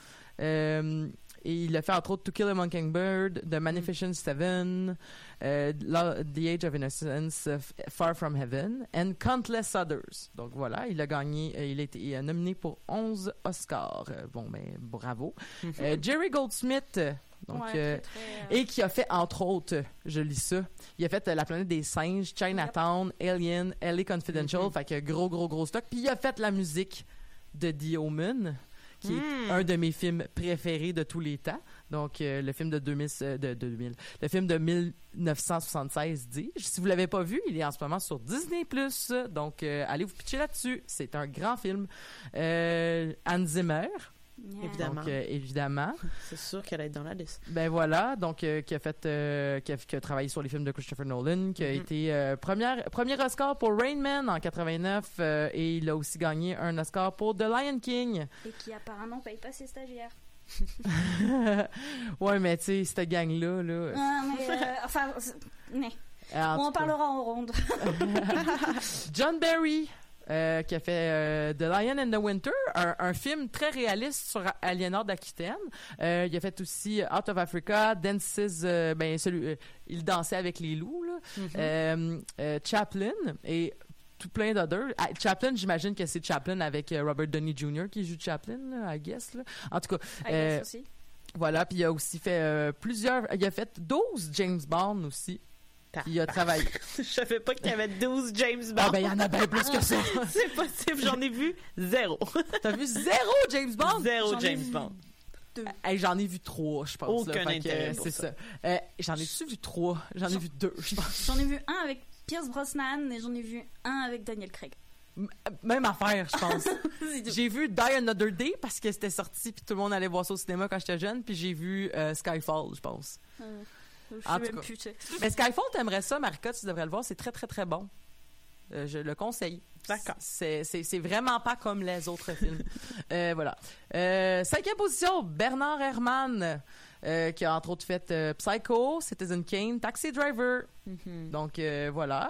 Et il a fait entre autres To Kill a Mockingbird, The Magnificent Seven, The Age of Innocence, Far From Heaven, and Countless Others. Donc voilà, il a gagné, il a été nominé pour 11 Oscars. Bon, ben bravo. Jerry Goldsmith, donc, et qui a fait entre autres, je lis ça, il a fait La Planète des Singes, Chinatown, Alien, LA Confidential, fait que gros stock. Puis il a fait la musique de The Omen, qui est un de mes films préférés de tous les temps. Donc, le film de 2000, le film de 1976, Si vous l'avez pas vu, il est en ce moment sur Disney+. Donc, allez vous pitcher là-dessus. C'est un grand film. Hans Zimmer. Évidemment. Donc, évidemment. C'est sûr qu'elle va être dans la liste. Ben voilà, donc qui a travaillé sur les films de Christopher Nolan, qui a été premier Oscar pour Rain Man en 89, et il a aussi gagné un Oscar pour The Lion King. Et qui apparemment paye pas ses stagiaires. Ouais, mais tu sais, cette gang-là, là. On en parlera en ronde. John Barry. Qui a fait The Lion and the Winter, un film très réaliste sur Aliénor d'Aquitaine. Il a fait aussi Out of Africa, Dances, il dansait avec les loups, là. Chaplin et tout plein d'autres. Chaplin, j'imagine que c'est Chaplin avec Robert Downey Jr. qui joue Chaplin, là, I guess. Là. En tout cas, aussi. Voilà, puis il a aussi fait il a fait 12 James Bond aussi. Puis il a travaillé. Je savais pas qu'il y avait 12 James Bond. Ah ben, il y en a bien plus que ça. C'est possible, j'en ai vu 0. T'as vu 0 James Bond? 0 James Bond. Hey, j'en ai vu 3, je pense. Aucun intérêt pour c'est ça. J'en ai-tu vu 3? J'en ai vu 2, je pense. J'en ai vu un avec Pierce Brosnan et j'en ai vu un avec Daniel Craig. Même affaire, je pense. J'ai vu Die Another Day parce que c'était sorti puis tout le monde allait voir ça au cinéma quand j'étais jeune, puis j'ai vu Skyfall, je pense. Je En sais tout même cas. plus, tu sais. Mais Skyfall, t'aimerais ça, Marika, tu devrais le voir, c'est très très très bon. Je le conseille. D'accord. C'est vraiment pas comme les autres films. Voilà. 5e position, Bernard Herrmann, qui a entre autres fait Psycho, Citizen Kane, Taxi Driver. Donc voilà.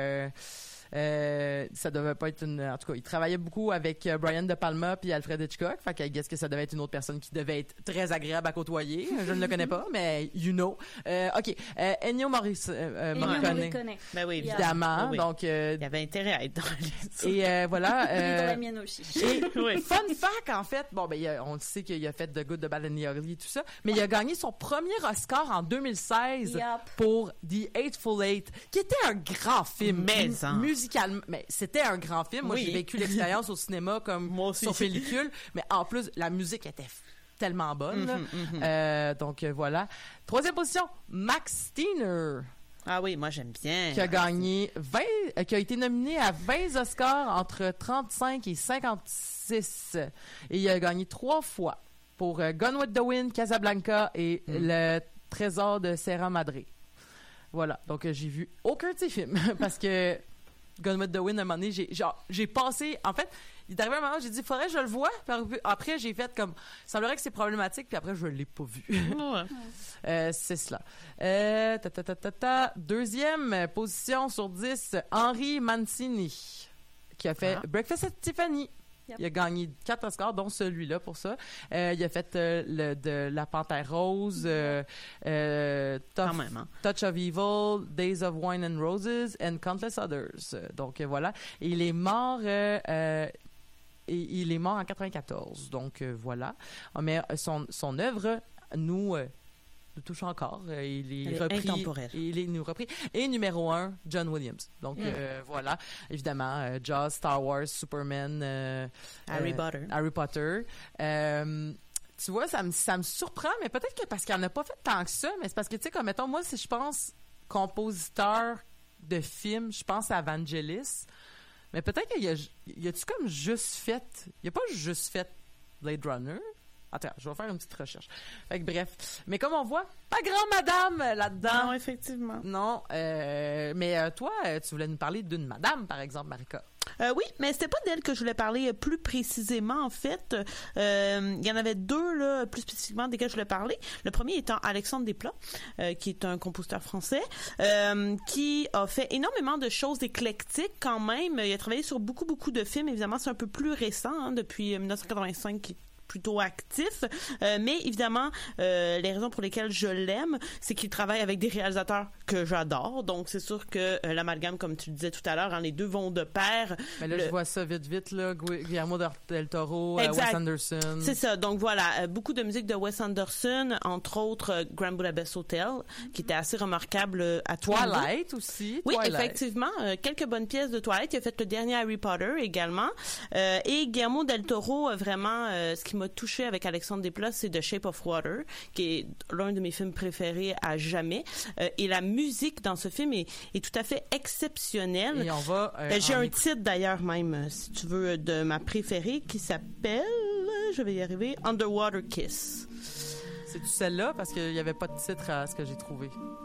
Ça devait pas être en tout cas, il travaillait beaucoup avec Brian De Palma puis Alfred Hitchcock. Fait que I guess que ça devait être une autre personne qui devait être très agréable à côtoyer. Je ne le connais pas, mais you know. OK. Ennio Morricone. Ben oui, Évidemment. Oui. Donc, il y avait intérêt à être dans la liste. et voilà. Il est dans la mienne aussi. Et Oui. fun fact, en fait, bon, ben, on le sait qu'il a fait The Good, The Bad and The Ugly, tout ça, mais il a gagné son premier Oscar en 2016 Yup. pour The Hateful Eight, qui était un grand film. Mais, hein. Musicalement, mais c'était un grand film. Moi, Oui. j'ai vécu l'expérience au cinéma comme Moi aussi. sur pellicule, mais en plus, la musique était tellement bonne. là. Donc, voilà. 3e position, Max Steiner. Ah oui, moi j'aime bien. Qui a gagné qui a été nominé à 20 Oscars entre 35 et 56. Et il a gagné 3 fois pour Gone with the Wind, Casablanca et Le Trésor de Sierra Madre. Voilà. Donc, j'ai vu aucun de ces films parce que Gone with the Wind, à un moment donné, j'ai passé... En fait, il est arrivé un moment où j'ai dit, faudrait que je le voie. Puis après, j'ai fait comme... Il semblerait que c'est problématique, puis après, je l'ai pas vu. Ouais. C'est cela. 2e position sur 10, Henry Mancini, qui a fait Breakfast at Tiffany. Yep. Il a gagné 4 Oscars, dont celui-là pour ça. Il a fait de La Panthère Rose, Quand même, hein. Touch of Evil, Days of Wine and Roses, and Countless Others. Donc voilà. Et il est mort... il est mort en 94. Donc voilà. Mais son œuvre nous touche encore. Il est Elle est repris. intemporelle. Il est nous repris. Et numéro 1, John Williams. Donc voilà. Évidemment, Jaws, Star Wars, Superman, Harry Potter. Harry Potter. Tu vois, ça me surprend, mais peut-être que parce qu'il n'en a pas fait tant que ça, mais c'est parce que, tu sais, comme mettons, moi, si je pense compositeur de film, je pense à Vangelis. Mais peut-être qu'il y a-tu comme juste fait... Il n'y a pas juste fait Blade Runner. Attends, je vais faire une petite recherche. Fait que bref. Mais comme on voit, pas grand madame là-dedans. Non, effectivement. Non. Mais toi, tu voulais nous parler d'une madame, par exemple, Marika. Oui, mais c'était pas d'elle que je voulais parler plus précisément, en fait. Il y en avait 2, là, plus spécifiquement, desquels je voulais parler. Le premier étant Alexandre Desplat, qui est un compositeur français, qui a fait énormément de choses éclectiques quand même. Il a travaillé sur beaucoup, beaucoup de films. Évidemment, c'est un peu plus récent, hein, depuis 1985, qui plutôt actif, mais évidemment les raisons pour lesquelles je l'aime, c'est qu'il travaille avec des réalisateurs que j'adore, donc c'est sûr que l'amalgame, comme tu le disais tout à l'heure, hein, les deux vont de pair. Mais là, je vois ça vite, là, Guillermo del Toro, Wes Anderson. C'est ça, donc voilà, beaucoup de musique de Wes Anderson, entre autres Grand Budapest Hotel, qui était assez remarquable à Twilight aussi. Oui, Twilight. effectivement, quelques bonnes pièces de Twilight. Il a fait le dernier Harry Potter également, et Guillermo del Toro, vraiment, ce qui m'a touché avec Alexandre Desplat, c'est The Shape of Water, qui est l'un de mes films préférés à jamais. Et la musique dans ce film est tout à fait exceptionnelle. Et on va... j'ai un titre d'ailleurs même, si tu veux, de ma préférée, qui s'appelle, je vais y arriver, Underwater Kiss. C'est-tu celle-là? Parce qu'il n'y avait pas de titre à ce que j'ai trouvé.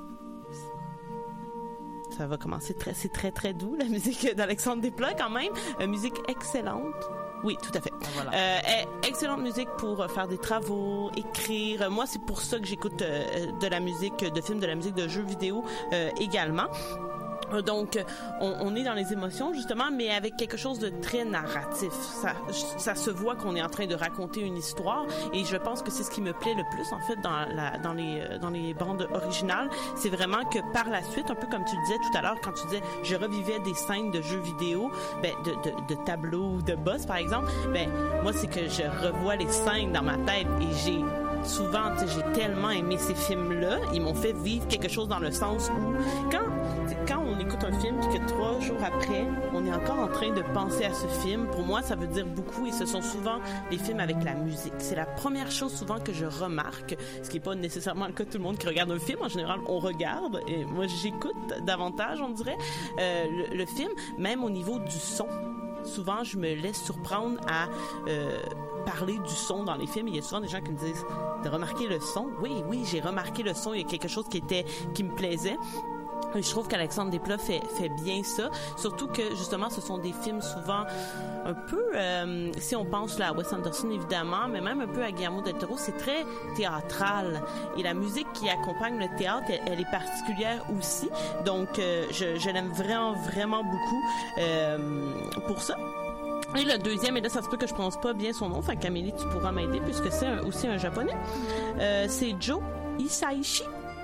Ça va commencer c'est très, très doux, la musique d'Alexandre Desplat, quand même. Musique excellente. Oui, tout à fait. Voilà. Excellente musique pour faire des travaux, écrire. Moi, c'est pour ça que j'écoute de la musique de films, de la musique de jeux vidéo également. Donc, on est dans les émotions, justement, mais avec quelque chose de très narratif. Ça se voit qu'on est en train de raconter une histoire, et je pense que c'est ce qui me plaît le plus, en fait, dans les bandes originales. C'est vraiment que par la suite, un peu comme tu le disais tout à l'heure, quand tu disais je revivais des scènes de jeux vidéo, de tableaux ou de boss, par exemple, moi, c'est que je revois les scènes dans ma tête et j'ai souvent, tu sais, j'ai tellement aimé ces films-là, ils m'ont fait vivre quelque chose dans le sens où quand on écoute un film puis que 3 jours après, on est encore en train de penser à ce film, pour moi, ça veut dire beaucoup et ce sont souvent les films avec la musique. C'est la première chose souvent que je remarque, ce qui n'est pas nécessairement le cas de tout le monde qui regarde un film. En général, on regarde et moi, j'écoute davantage, on dirait, le film, même au niveau du son. Souvent, je me laisse surprendre à parler du son dans les films. Il y a souvent des gens qui me disent de remarquer le son. Oui, j'ai remarqué le son. Il y a quelque chose qui me plaisait. Et je trouve qu'Alexandre Desplat fait bien ça, surtout que justement ce sont des films souvent un peu, si on pense là à Wes Anderson évidemment, mais même un peu à Guillermo del Toro, c'est très théâtral et la musique qui accompagne le théâtre, elle est particulière aussi, donc je l'aime vraiment beaucoup pour ça. Et le deuxième, et là ça se peut que je prononce pas bien son nom, enfin Camélie tu pourras m'aider puisque c'est aussi un japonais, c'est Joe Hisaishi.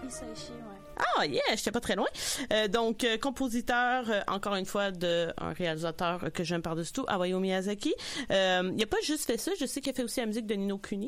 Ah, yeah, j'étais pas très loin. Donc, compositeur, encore une fois, d'un réalisateur que j'aime par-dessus tout, Hayao Miyazaki. Il a pas juste fait ça, je sais qu'il a fait aussi la musique de Ni no Kuni,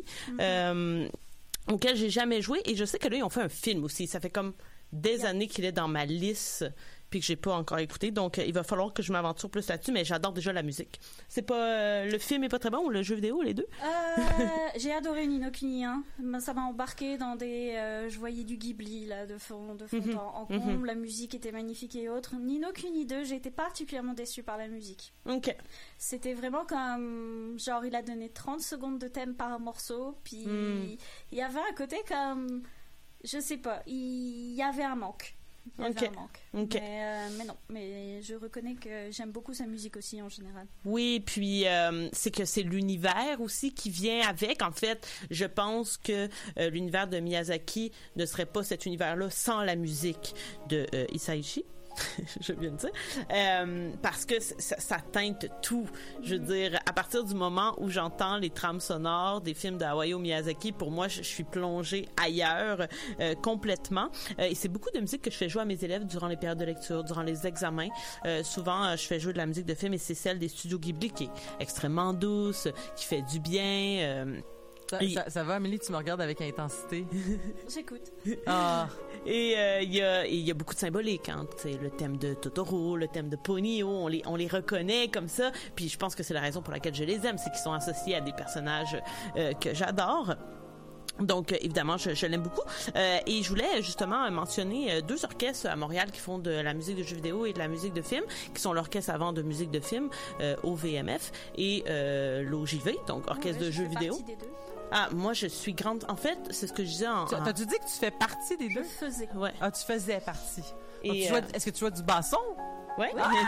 auquel j'ai jamais joué, et je sais que là, ils ont fait un film aussi. Ça fait comme des années qu'il est dans ma liste, puis que j'ai pas encore écouté, donc il va falloir que je m'aventure plus là-dessus, mais j'adore déjà la musique. C'est pas le film est pas très bon ou le jeu vidéo, les deux? J'ai adoré Ni no Kuni 1. Ça m'a embarqué dans des je voyais du Ghibli là de fond en comble, la musique était magnifique et autres. Ni no Kuni 2, j'ai été particulièrement déçue par la musique. OK. C'était vraiment comme genre il a donné 30 secondes de thème par morceau, puis il y avait un côté comme je sais pas, il y avait un manque. Okay. Mais non, mais je reconnais que j'aime beaucoup sa musique aussi en général. Oui, puis c'est que c'est l'univers aussi qui vient avec. En fait, je pense que l'univers de Miyazaki ne serait pas cet univers-là sans la musique de Hisaishi. Je viens de dire, parce que ça teinte tout. Je veux dire, à partir du moment où j'entends les trames sonores des films de Hayao Miyazaki, pour moi, je suis plongée ailleurs complètement. Et c'est beaucoup de musique que je fais jouer à mes élèves durant les périodes de lecture, durant les examens. Souvent, je fais jouer de la musique de film et c'est celle des studios Ghibli qui est extrêmement douce, qui fait du bien. Ça va, Amélie, tu me regardes avec intensité. J'écoute. Ah. Et il y a beaucoup de symbolique, hein. C'est le thème de Totoro, le thème de Ponyo, on les reconnaît comme ça. Puis je pense que c'est la raison pour laquelle je les aime, c'est qu'ils sont associés à des personnages que j'adore. Donc, évidemment, je l'aime beaucoup. Et je voulais justement mentionner 2 orchestres à Montréal qui font de la musique de jeux vidéo et de la musique de film, qui sont l'orchestre avant de musique de film, OVMF, et l'OJV, donc orchestre de jeux vidéo. Des deux. Ah, moi, je suis grande. En fait, c'est ce que je disais T'as-tu dit que tu fais partie des deux? Je faisais. Ouais. Ah, tu faisais partie. Et Est-ce que tu joues du basson? Ouais.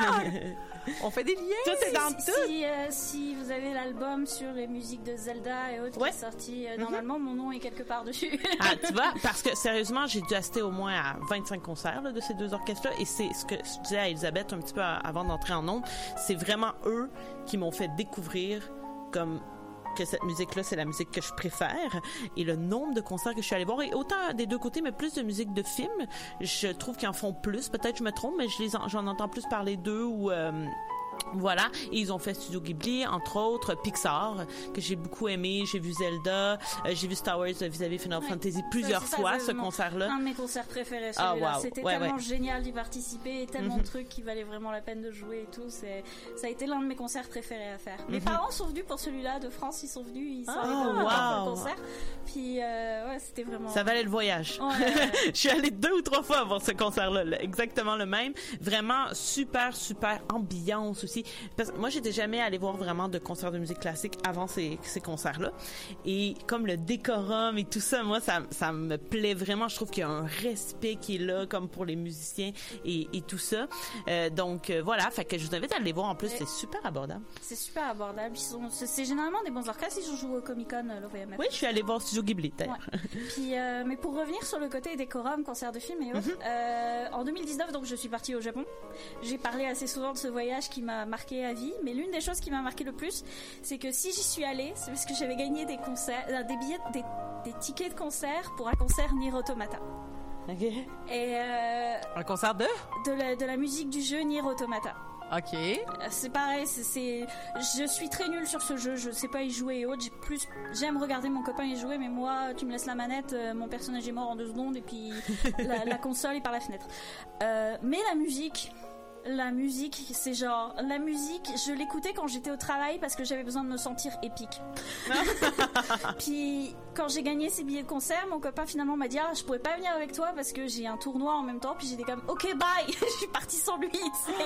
On fait des liens. Tout est dans tout. Si vous avez l'album sur les musiques de Zelda et autres qui est sorti, normalement, mon nom est quelque part dessus. Ah, tu vois, parce que sérieusement, j'ai dû assister au moins à 25 concerts là, de ces 2 orchestres-là, et c'est ce que je disais à Elisabeth un petit peu avant d'entrer en ondes, c'est vraiment eux qui m'ont fait découvrir comme que cette musique-là, c'est la musique que je préfère. Et le nombre de concerts que je suis allée voir, et autant des deux côtés, mais plus de musique de film, je trouve qu'ils en font plus. Peut-être je me trompe, mais j'en entends plus parler d'eux ou... Voilà, et ils ont fait Studio Ghibli, entre autres Pixar, que j'ai beaucoup aimé. J'ai vu Zelda, j'ai vu Star Wars vis-à-vis Final Fantasy plusieurs fois, ce concert-là. Un de mes concerts préférés, celui-là. C'était tellement génial d'y participer, et tellement de trucs qui valaient vraiment la peine de jouer et tout. Ça a été l'un de mes concerts préférés à faire. Mes parents sont venus pour celui-là, de France, ils sont venus, ils sont arrivés pour le concert. Puis, c'était vraiment... Ça valait le voyage. Je suis allée 2 ou 3 fois voir ce concert-là, exactement le même. Vraiment super ambiance aussi. Parce que moi, j'étais jamais allée voir vraiment de concerts de musique classique avant ces concerts-là. Et comme le décorum et tout ça, moi, ça me plaît vraiment. Je trouve qu'il y a un respect qui est là, comme pour les musiciens et tout ça. Donc, voilà. Fait que je vous invite à aller voir. En plus, c'est super abordable. C'est super abordable. C'est généralement des bons orchestres. Ils jouent au Comic-Con, l'OVMF. Oui, je suis allée voir Studio Ghibli, d'ailleurs. Ouais. Puis, mais pour revenir sur le côté décorum, concerts de films et autres, en 2019, donc, je suis partie au Japon. J'ai parlé assez souvent de ce voyage qui m'a marqué à vie, mais l'une des choses qui m'a marqué le plus, c'est que si j'y suis allée, c'est parce que j'avais gagné des concerts, des billets, des tickets de concert pour un concert Nier Automata. Ok. Et un concert de la musique du jeu Nier Automata. OK. C'est pareil, je suis très nulle sur ce jeu, je sais pas y jouer et autres. J'aime regarder mon copain y jouer, mais moi, tu me laisses la manette, mon personnage est mort en 2 secondes et puis la console est par la fenêtre. Mais la musique, c'est genre, la musique, je l'écoutais quand j'étais au travail parce que j'avais besoin de me sentir épique. Puis, quand j'ai gagné ces billets de concert, mon copain finalement m'a dit, je pourrais pas venir avec toi parce que j'ai un tournoi en même temps. Puis j'étais comme, ok, bye! Je suis partie sans lui,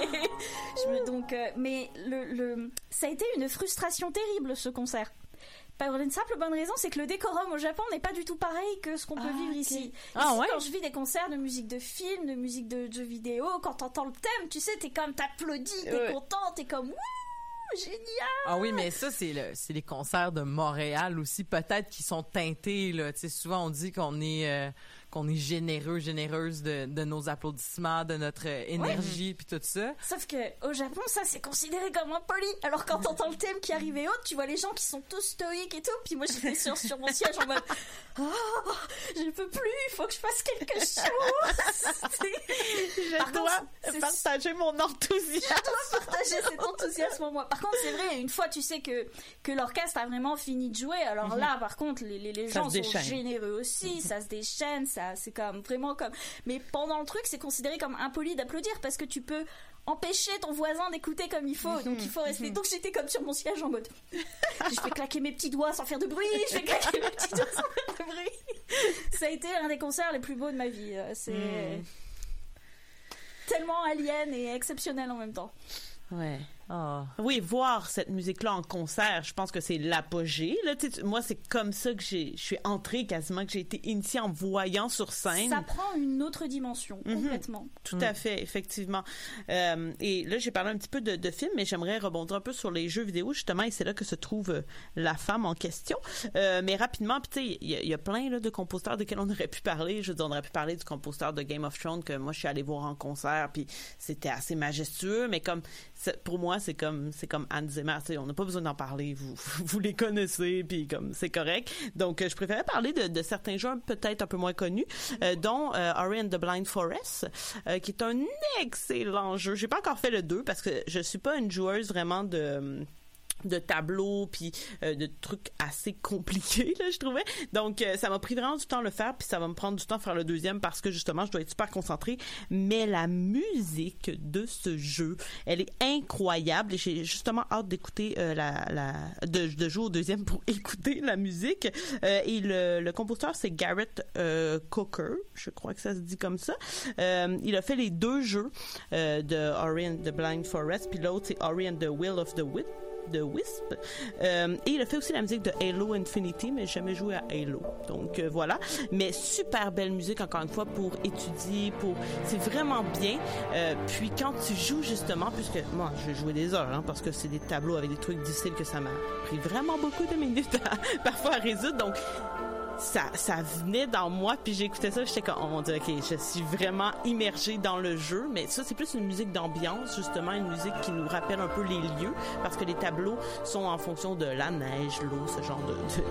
mais ça a été une frustration terrible, ce concert. Pour une simple bonne raison, c'est que le décorum au Japon n'est pas du tout pareil que ce qu'on peut vivre ici. Ouais. Quand je vis des concerts de musique de film, de musique de jeux vidéo, quand t'entends le thème, tu sais, t'applaudis, t'es content, t'es comme wouh, génial. Ah oui, mais ça c'est les concerts de Montréal aussi, peut-être qui sont teintés là. Tu sais, souvent on dit qu'on est généreuse de nos applaudissements, de notre énergie puis tout ça. Sauf que au Japon, ça c'est considéré comme impoli. Alors quand t'entends le thème qui arrive et autres, tu vois les gens qui sont tous stoïques et tout, puis moi j'étais sur mon siège en mode je peux plus, il faut que je fasse quelque chose. Je dois partager mon enthousiasme. Je dois partager cet enthousiasme en moi. Par contre, c'est vrai, une fois tu sais que l'orchestre a vraiment fini de jouer, alors là par contre les gens sont généreux aussi, ça se déchaîne, c'est comme vraiment comme, mais pendant le truc c'est considéré comme impoli d'applaudir parce que tu peux empêcher ton voisin d'écouter comme il faut, donc il faut rester. Donc j'étais comme sur mon siège en mode je vais claquer mes petits doigts sans faire de bruit, ça a été un des concerts les plus beaux de ma vie. C'est tellement alien et exceptionnel en même temps. Ouais. Oh. Oui, voir cette musique-là en concert, je pense que c'est l'apogée. Là, moi, c'est comme ça que je suis entrée quasiment, que j'ai été initiée en voyant sur scène. Ça prend une autre dimension, complètement. Tout à fait, effectivement. Et là, j'ai parlé un petit peu de films, mais j'aimerais rebondir un peu sur les jeux vidéo, justement, et c'est là que se trouve la femme en question. Mais rapidement, tu sais, il y a plein là, de compositeurs desquels on aurait pu parler. Je veux dire, on aurait pu parler du compositeur de Game of Thrones que moi, je suis allée voir en concert, puis c'était assez majestueux, mais comme pour moi, c'est comme Hans Zimmer, on n'a pas besoin d'en parler, vous les connaissez, puis comme c'est correct. Donc je préférais parler de certains jeux peut-être un peu moins connus, dont Ori and the Blind Forest, qui est un excellent jeu. J'ai pas encore fait le 2 parce que je suis pas une joueuse vraiment de tableaux puis de trucs assez compliqués là, je trouvais. Donc ça m'a pris vraiment du temps à le faire, puis ça va me prendre du temps à faire le deuxième parce que justement je dois être super concentrée, mais la musique de ce jeu, elle est incroyable et j'ai justement hâte d'écouter de jouer au deuxième pour écouter la musique. Et le compositeur c'est Garrett Coker, je crois que ça se dit comme ça. Il a fait les 2 jeux de Ori and the Blind Forest, puis l'autre c'est Ori and the Will of the Wisp. Et il a fait aussi la musique de Halo Infinity, mais j'ai jamais joué à Halo. Donc voilà. Mais super belle musique, encore une fois, pour étudier, c'est vraiment bien. Puis quand tu joues, justement, puisque moi, j'ai joué des heures, parce que c'est des tableaux avec des trucs difficiles que ça m'a pris vraiment beaucoup de minutes parfois à résoudre. Donc, ça venait dans moi, puis j'écoutais ça, j'étais comme, oh mon Dieu, ok, je suis vraiment immergée dans le jeu, mais ça, c'est plus une musique d'ambiance, justement, une musique qui nous rappelle un peu les lieux, parce que les tableaux sont en fonction de la neige, l'eau, ce genre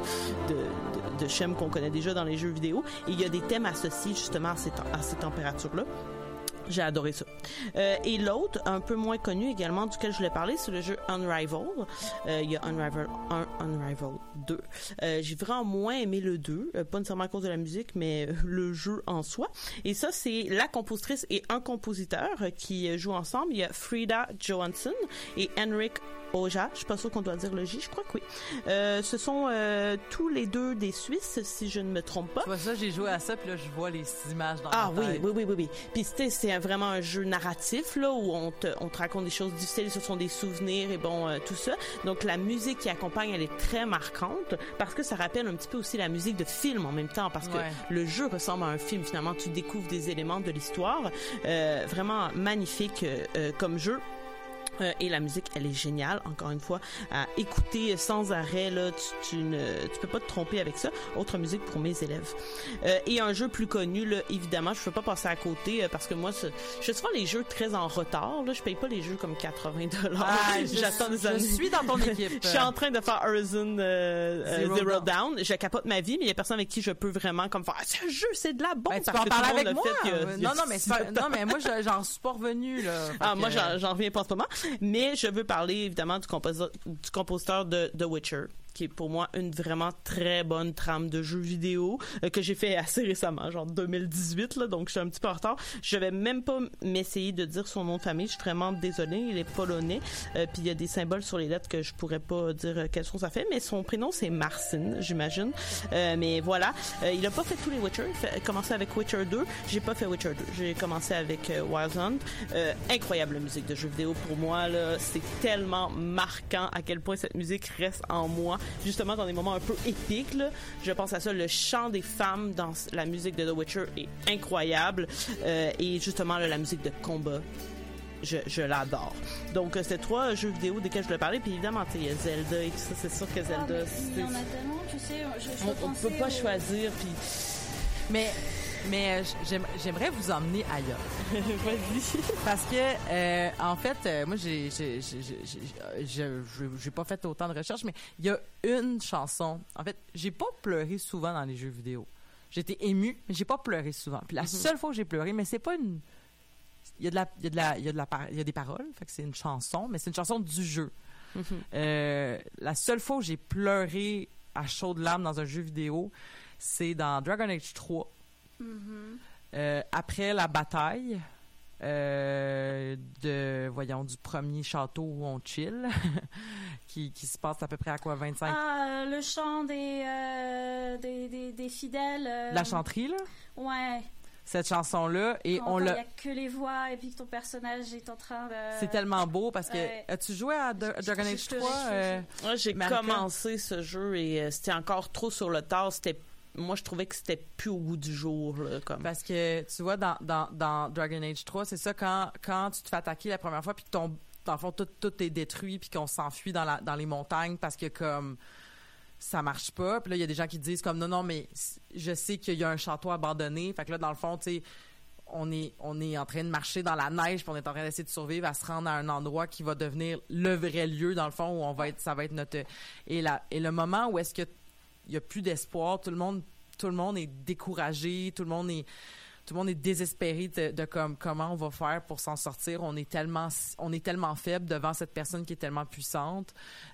de schème qu'on connaît déjà dans les jeux vidéo, et il y a des thèmes associés, justement, à ces températures-là. J'ai adoré ça. Et l'autre, un peu moins connu également, duquel je voulais parler, c'est le jeu Unravel. Il y a Unravel 1, Unravel 2. J'ai vraiment moins aimé le 2, pas nécessairement à cause de la musique, mais le jeu en soi. Et ça, c'est la compositrice et un compositeur qui jouent ensemble. Il y a Frida Johansson et Henrik Oja. Je suis pas sûre qu'on doit dire le J, je crois que oui. Ce sont tous les 2 des Suisses, si je ne me trompe pas. Tu vois ça, j'ai joué à ça, puis là, je vois les images dans ma tête. Oui. Puis c'est vraiment un jeu narratif, là, où on te raconte des choses difficiles, ce sont des souvenirs, et bon, tout ça. Donc, la musique qui accompagne, elle est très marquante, parce que ça rappelle un petit peu aussi la musique de film en même temps, parce que le jeu ressemble à un film, finalement. Tu découvres des éléments de l'histoire. Vraiment magnifique comme jeu. Et la musique, elle est géniale, encore une fois, à écouter sans arrêt, là, tu peux pas te tromper avec ça. Autre musique pour mes élèves. Et un jeu plus connu, là, évidemment, je peux pas passer à côté, parce que moi, je fais souvent les jeux très en retard, là, je paye pas les jeux comme $80. J'attends des années. Je suis dans ton équipe. Je suis en train de faire Horizon Zero Dawn. Je capote ma vie, mais il y a personne avec qui je peux vraiment comme faire, ce jeu, c'est de la bombe. Ben, tu peux en parler avec moi. Non, mais moi, j'en suis pas revenu, là. Moi, j'en reviens pas en ce moment. Mais je veux parler évidemment du compositeur de The Witcher, qui est pour moi une vraiment très bonne trame de jeux vidéo que j'ai fait assez récemment, genre 2018, là, donc je suis un petit peu en retard. Je vais même pas m'essayer de dire son nom de famille, je suis vraiment désolée, il est polonais, puis il y a des symboles sur les lettres que je pourrais pas dire quelle chose ça fait, mais son prénom c'est Marcin, j'imagine. Mais voilà, il a pas fait tous les Witcher, il a commencé avec Witcher 2, j'ai pas fait Witcher 2, j'ai commencé avec Wild Hunt. Incroyable musique de jeux vidéo pour moi, là, c'est tellement marquant à quel point cette musique reste en moi, justement dans des moments un peu épiques, là. Je pense à ça, le chant des femmes dans la musique de The Witcher est incroyable, et justement là, la musique de combat, je l'adore. Donc c'est 3 jeux vidéo desquels je voulais parler, puis évidemment il y a Zelda et tout ça, c'est sûr que Zelda il y en a tellement, tu sais, on peut pas choisir, puis mais j'aimerais vous emmener ailleurs. Vas-y. Parce que en fait, moi j'ai pas fait autant de recherches, mais il y a une chanson. En fait, j'ai pas pleuré souvent dans les jeux vidéo. J'étais émue, mais j'ai pas pleuré souvent. Puis la seule fois que j'ai pleuré, mais c'est pas une, il y a des paroles, fait que c'est une chanson, mais c'est une chanson du jeu. La seule fois où j'ai pleuré à chaudes larmes dans un jeu vidéo, c'est dans Dragon Age 3. Après la bataille du premier château où on chill, qui se passe à peu près à quoi, 25? Le chant des fidèles. La chanterie, là? Ouais. Cette chanson-là, et il n'y a que les voix, et puis que ton personnage est en train de... C'est tellement beau, parce que... As-tu joué à Dragon Age 3? J'ai commencé ce jeu, et c'était encore trop sur le tard. Moi, je trouvais que c'était plus au goût du jour, là, comme. Parce que, tu vois, dans Dragon Age 3, c'est ça, quand tu te fais attaquer la première fois, puis que dans le fond, tout est détruit, puis qu'on s'enfuit dans les montagnes parce que, comme, ça marche pas. Puis là, il y a des gens qui disent, comme, non, mais je sais qu'il y a un château abandonné. Fait que là, dans le fond, tu sais, on est en train de marcher dans la neige, puis on est en train d'essayer de survivre à se rendre à un endroit qui va devenir le vrai lieu, dans le fond, où ça va être notre... Et le moment où est-ce que il y a plus d'espoir, tout le monde est découragé, tout le monde est désespéré de comment on va faire pour s'en sortir. On est tellement faible devant cette personne qui est tellement puissante,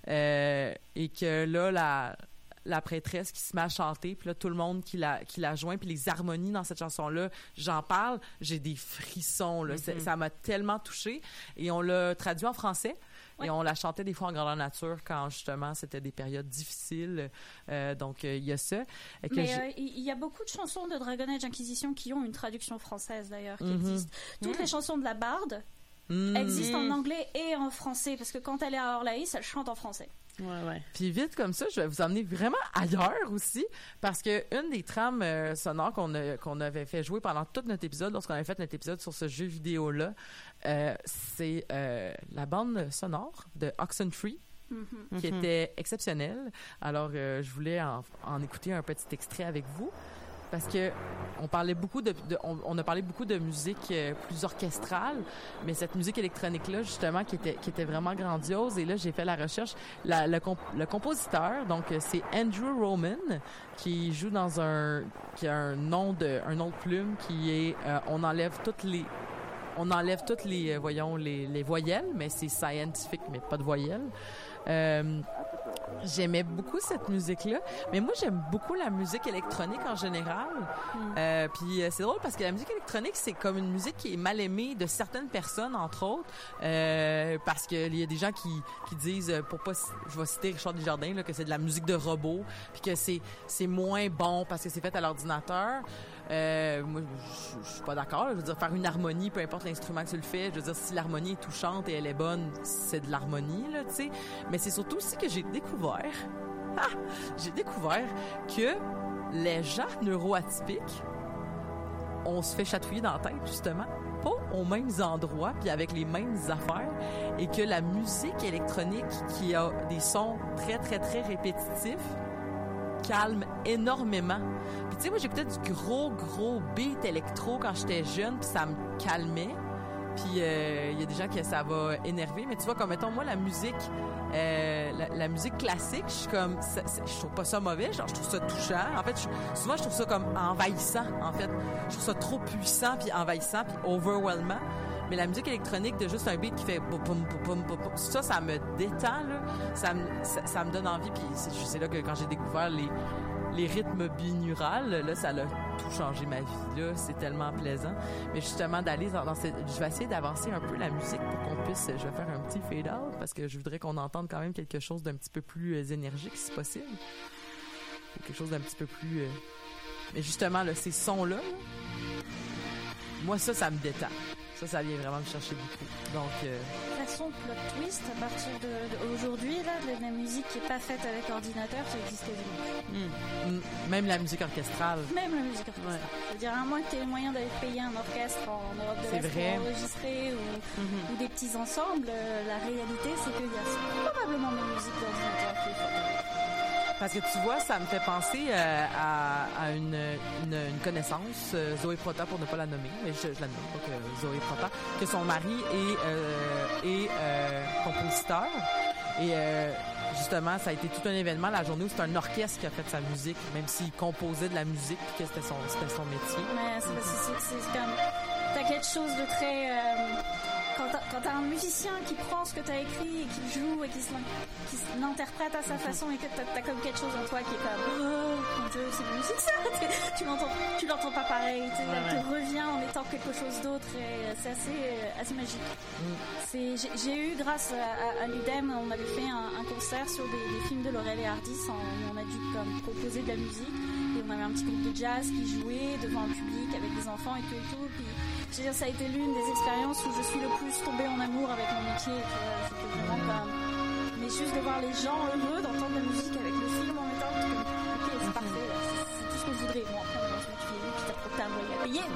et que là la prêtresse qui se met à chanter, puis là tout le monde qui la joint, puis les harmonies dans cette chanson là, j'en parle, j'ai des frissons là. Ça m'a tellement touchée, et on l'a traduit en français. Ouais. Et on la chantait des fois en grandeur nature quand, justement, c'était des périodes difficiles. Donc, il y a ça. Mais il y a beaucoup de chansons de Dragon Age Inquisition qui ont une traduction française, d'ailleurs, qui existent. Toutes les chansons de la barde existent en anglais et en français, parce que quand elle est à Orlaïs, elle chante en français. Ouais. Puis vite comme ça, je vais vous emmener vraiment ailleurs aussi, parce que une des trames sonores qu'on avait fait jouer pendant tout notre épisode, lorsqu'on avait fait notre épisode sur ce jeu vidéo-là, c'est la bande sonore de Oxenfree, qui était exceptionnelle. Alors, je voulais en écouter un petit extrait avec vous. Parce que on parlait beaucoup on a parlé beaucoup de musique plus orchestrale, mais cette musique électronique là justement qui était vraiment grandiose. Et là j'ai fait la recherche. Le compositeur, donc c'est Andrew Roman, qui joue qui a un nom de plume qui est on enlève toutes les voyelles, mais c'est scientifique, mais pas de voyelles. J'aimais beaucoup cette musique-là, mais moi j'aime beaucoup la musique électronique en général. Puis c'est drôle parce que la musique électronique, c'est comme une musique qui est mal aimée de certaines personnes, entre autres, parce que il y a des gens qui disent, je vais citer Richard Desjardins, là, que c'est de la musique de robot, puis que c'est moins bon parce que c'est fait à l'ordinateur. Moi, je suis pas d'accord. Je veux dire, faire une harmonie, peu importe l'instrument que tu le fais. Je veux dire, si l'harmonie est touchante et elle est bonne, c'est de l'harmonie, là, tu sais. Mais c'est surtout aussi que j'ai découvert que les gens neuroatypiques, on se fait chatouiller dans la tête, justement, pas aux mêmes endroits puis avec les mêmes affaires et que la musique électronique qui a des sons très, très, très répétitifs calme énormément. Puis tu sais, moi, j'écoutais du gros beat électro quand j'étais jeune puis ça me calmait. Puis il y a des gens que ça va énerver, mais tu vois, comme mettons, moi, la musique classique, je suis comme, je trouve pas ça mauvais, genre, je trouve ça touchant. En fait, souvent, je trouve ça comme envahissant, en fait. Je trouve ça trop puissant, puis envahissant, puis overwhelmant. Mais la musique électronique de juste un beat qui fait boum, boum, boum, boum, boum, ça me détend, là. Ça me donne envie, puis c'est là que quand j'ai découvert les rythmes binaurales, là, ça a tout changé ma vie, là. C'est tellement plaisant. Mais justement, d'aller je vais essayer d'avancer un peu la musique pour qu'on puisse, je vais faire un petit fade-out parce que je voudrais qu'on entende quand même quelque chose d'un petit peu plus énergique, si possible. Ou quelque chose d'un petit peu plus... Mais justement, là, ces sons-là, moi, ça me détend. Ça vient vraiment me chercher beaucoup. Donc... De toute façon, plot twist, à partir d'aujourd'hui, là, la musique qui n'est pas faite avec ordinateur, ça existe quasiment. Même la musique orchestrale. Même la musique orchestrale. Ouais. Je veux dire, à moins que tu aies le moyen d'aller payer un orchestre en Europe de l'Est pour enregistrer ou des petits ensembles, la réalité, c'est qu'il y a probablement de la musique d'ordinateur qui est faite. Parce que tu vois, ça me fait penser à une connaissance, Zoé Prota pour ne pas la nommer, mais je la nomme, donc Zoé Prota, que son mari est compositeur. Et justement, ça a été tout un événement la journée où c'est un orchestre qui a fait sa musique, même s'il composait de la musique puis que c'était son métier. Ouais, c'est comme... T'as quelque chose de très... Quand t'as un musicien qui prend ce que t'as écrit et qui le joue et qui l'interprète à sa façon et que t'as comme quelque chose en toi qui est comme mon Dieu, c'est de la musique ça, tu l'entends pas pareil, elle te revient en étant quelque chose d'autre et c'est assez magique. J'ai eu, grâce à l'UDEM, on avait fait un concert sur des films de Laurel et Hardy, on a dû comme proposer de la musique et on avait un petit groupe de jazz qui jouait devant un public avec des enfants et tout. Puis, je veux dire, ça a été l'une des expériences où je suis le plus tombée en amour avec mon métier. C'était vraiment comme... Mais juste de voir les gens heureux d'entendre la musique avec le film en étant comme, ok, c'est parfait, là, c'est tout ce que je voudrais. Bon, après, malheureusement, tu fais puis t'as trop de temps à payer,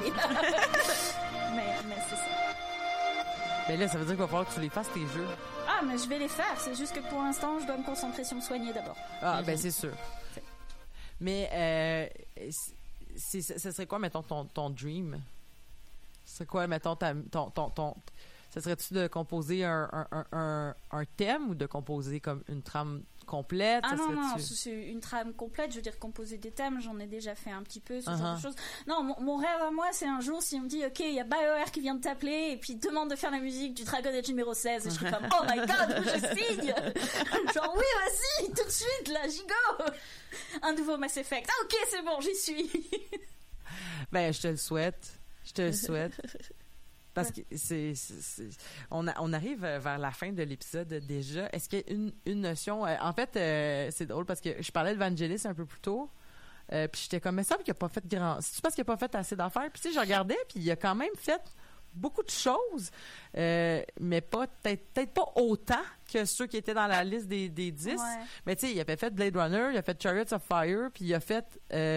mais c'est ça. Mais là, ça veut dire qu'il va falloir que tu les fasses, tes jeux. Ah, mais je vais les faire. C'est juste que pour l'instant, je dois me concentrer sur me soigner d'abord. Ah, ben c'est sûr. Mais ce serait quoi, mettons, ton dream? C'est quoi, mettons, ça serait-tu de composer un thème ou de composer comme une trame complète? Ah non, c'est une trame complète. Je veux dire, composer des thèmes, j'en ai déjà fait un petit peu, ce genre de choses. Non, mon rêve à moi, c'est un jour, si on me dit, OK, il y a BioWare qui vient de t'appeler et puis demande de faire la musique du Dragon Age numéro 16. Et je suis comme, oh my god, je signe! Genre, oui, vas-y, tout de suite, là, j'y go! Un nouveau Mass Effect. Ah, OK, c'est bon, j'y suis. Ben, je te le souhaite. Parce que on arrive vers la fin de l'épisode déjà. Est-ce qu'il y a une notion... en fait, c'est drôle parce que je parlais de Vangelis un peu plus tôt. Puis j'étais comme, mais ça, qu'il n'a pas fait c'est-tu parce qu'il n'a pas fait assez d'affaires? Puis tu sais, je regardais, puis il a quand même fait beaucoup de choses, mais peut-être pas autant que ceux qui étaient dans la liste des 10. Ouais. Mais tu sais, il avait fait Blade Runner, il a fait Chariots of Fire, puis il a fait...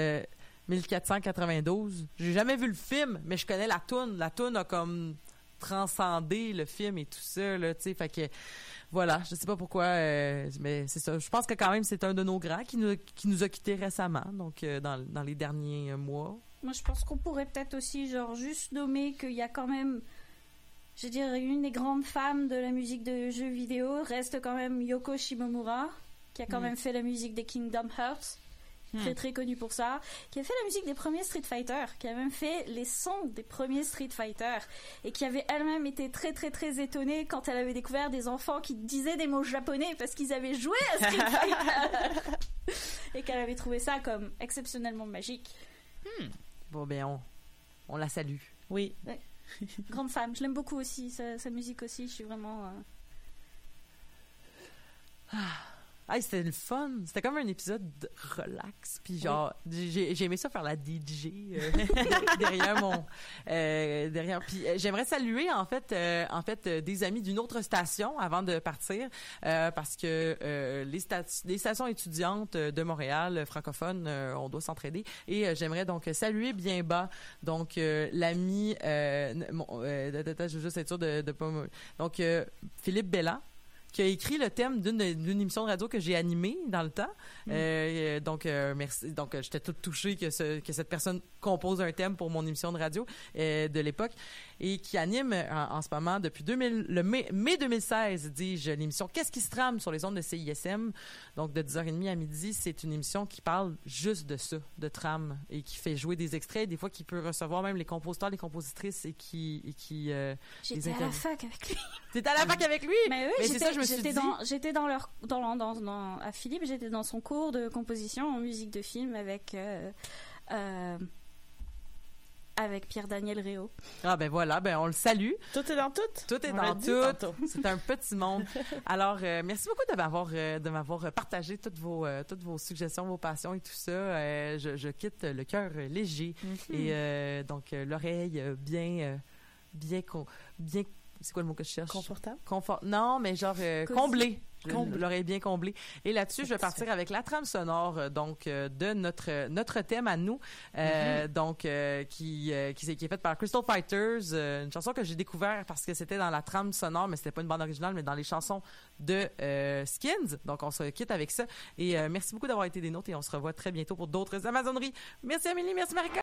1492. J'ai jamais vu le film, mais je connais la toune. La toune a comme transcendé le film et tout ça, là, tu sais. Fait que, voilà, je sais pas pourquoi, mais c'est ça. Je pense que quand même, c'est un de nos grands qui nous a quittés récemment, donc dans les derniers mois. Moi, je pense qu'on pourrait peut-être aussi, genre, juste nommer qu'il y a quand même, je veux dire, une des grandes femmes de la musique de jeux vidéo reste quand même Yoko Shimomura, qui a quand même fait la musique des Kingdom Hearts. Très très connue pour ça, qui a fait la musique des premiers Street Fighter, qui a même fait les sons des premiers Street Fighter, et qui avait elle-même été très très très étonnée quand elle avait découvert des enfants qui disaient des mots japonais parce qu'ils avaient joué à Street Fighter, et qu'elle avait trouvé ça comme exceptionnellement magique. Bon ben on la salue. Oui. Ouais. Grande femme, je l'aime beaucoup aussi, sa musique aussi, je suis vraiment... Hey, c'était le fun. C'était comme un épisode relax. Puis genre, j'ai aimé ça faire la DJ derrière mon... derrière. Puis j'aimerais saluer, en fait, des amis d'une autre station avant de partir, parce que les stations étudiantes de Montréal, francophones, on doit s'entraider. Et j'aimerais donc saluer bien bas, donc l'ami... je veux juste être sûr de pas... Donc, Philippe Bella, qui a écrit le thème d'une émission de radio que j'ai animée dans le temps. Donc, merci. Donc, j'étais toute touchée que cette personne compose un thème pour mon émission de radio de l'époque et qui anime en ce moment depuis mai 2016, dis-je, l'émission Qu'est-ce qui se trame sur les ondes de CISM. Donc, de 10h30 à midi, c'est une émission qui parle juste de ça, de trame, et qui fait jouer des extraits, des fois qui peut recevoir même les compositeurs, les compositrices et qui J'étais à la fac avec lui. T'étais à la fac avec lui? Mais oui, c'est ça, je me suis dit. J'étais à Philippe, j'étais dans son cours de composition en musique de film avec Pierre-Daniel Réau. Ah ben voilà, ben on le salue. Tout est dans tout. Tout est dans tout. C'est un petit monde. Alors, merci beaucoup de m'avoir partagé toutes vos suggestions, vos passions et tout ça. Je quitte le cœur léger et donc l'oreille bien, c'est quoi le mot que je cherche? Confortable? Non, mais genre comblé. L'oreille bien comblée. Et là-dessus, je vais partir avec la trame sonore donc de notre thème à nous, donc qui est faite par Crystal Fighters, une chanson que j'ai découvert parce que c'était dans la trame sonore, mais c'était pas une bande originale, mais dans les chansons de Skins. Donc on se quitte avec ça. Et merci beaucoup d'avoir été des nôtres et on se revoit très bientôt pour d'autres Amazoneries. Merci Amélie, merci Marika.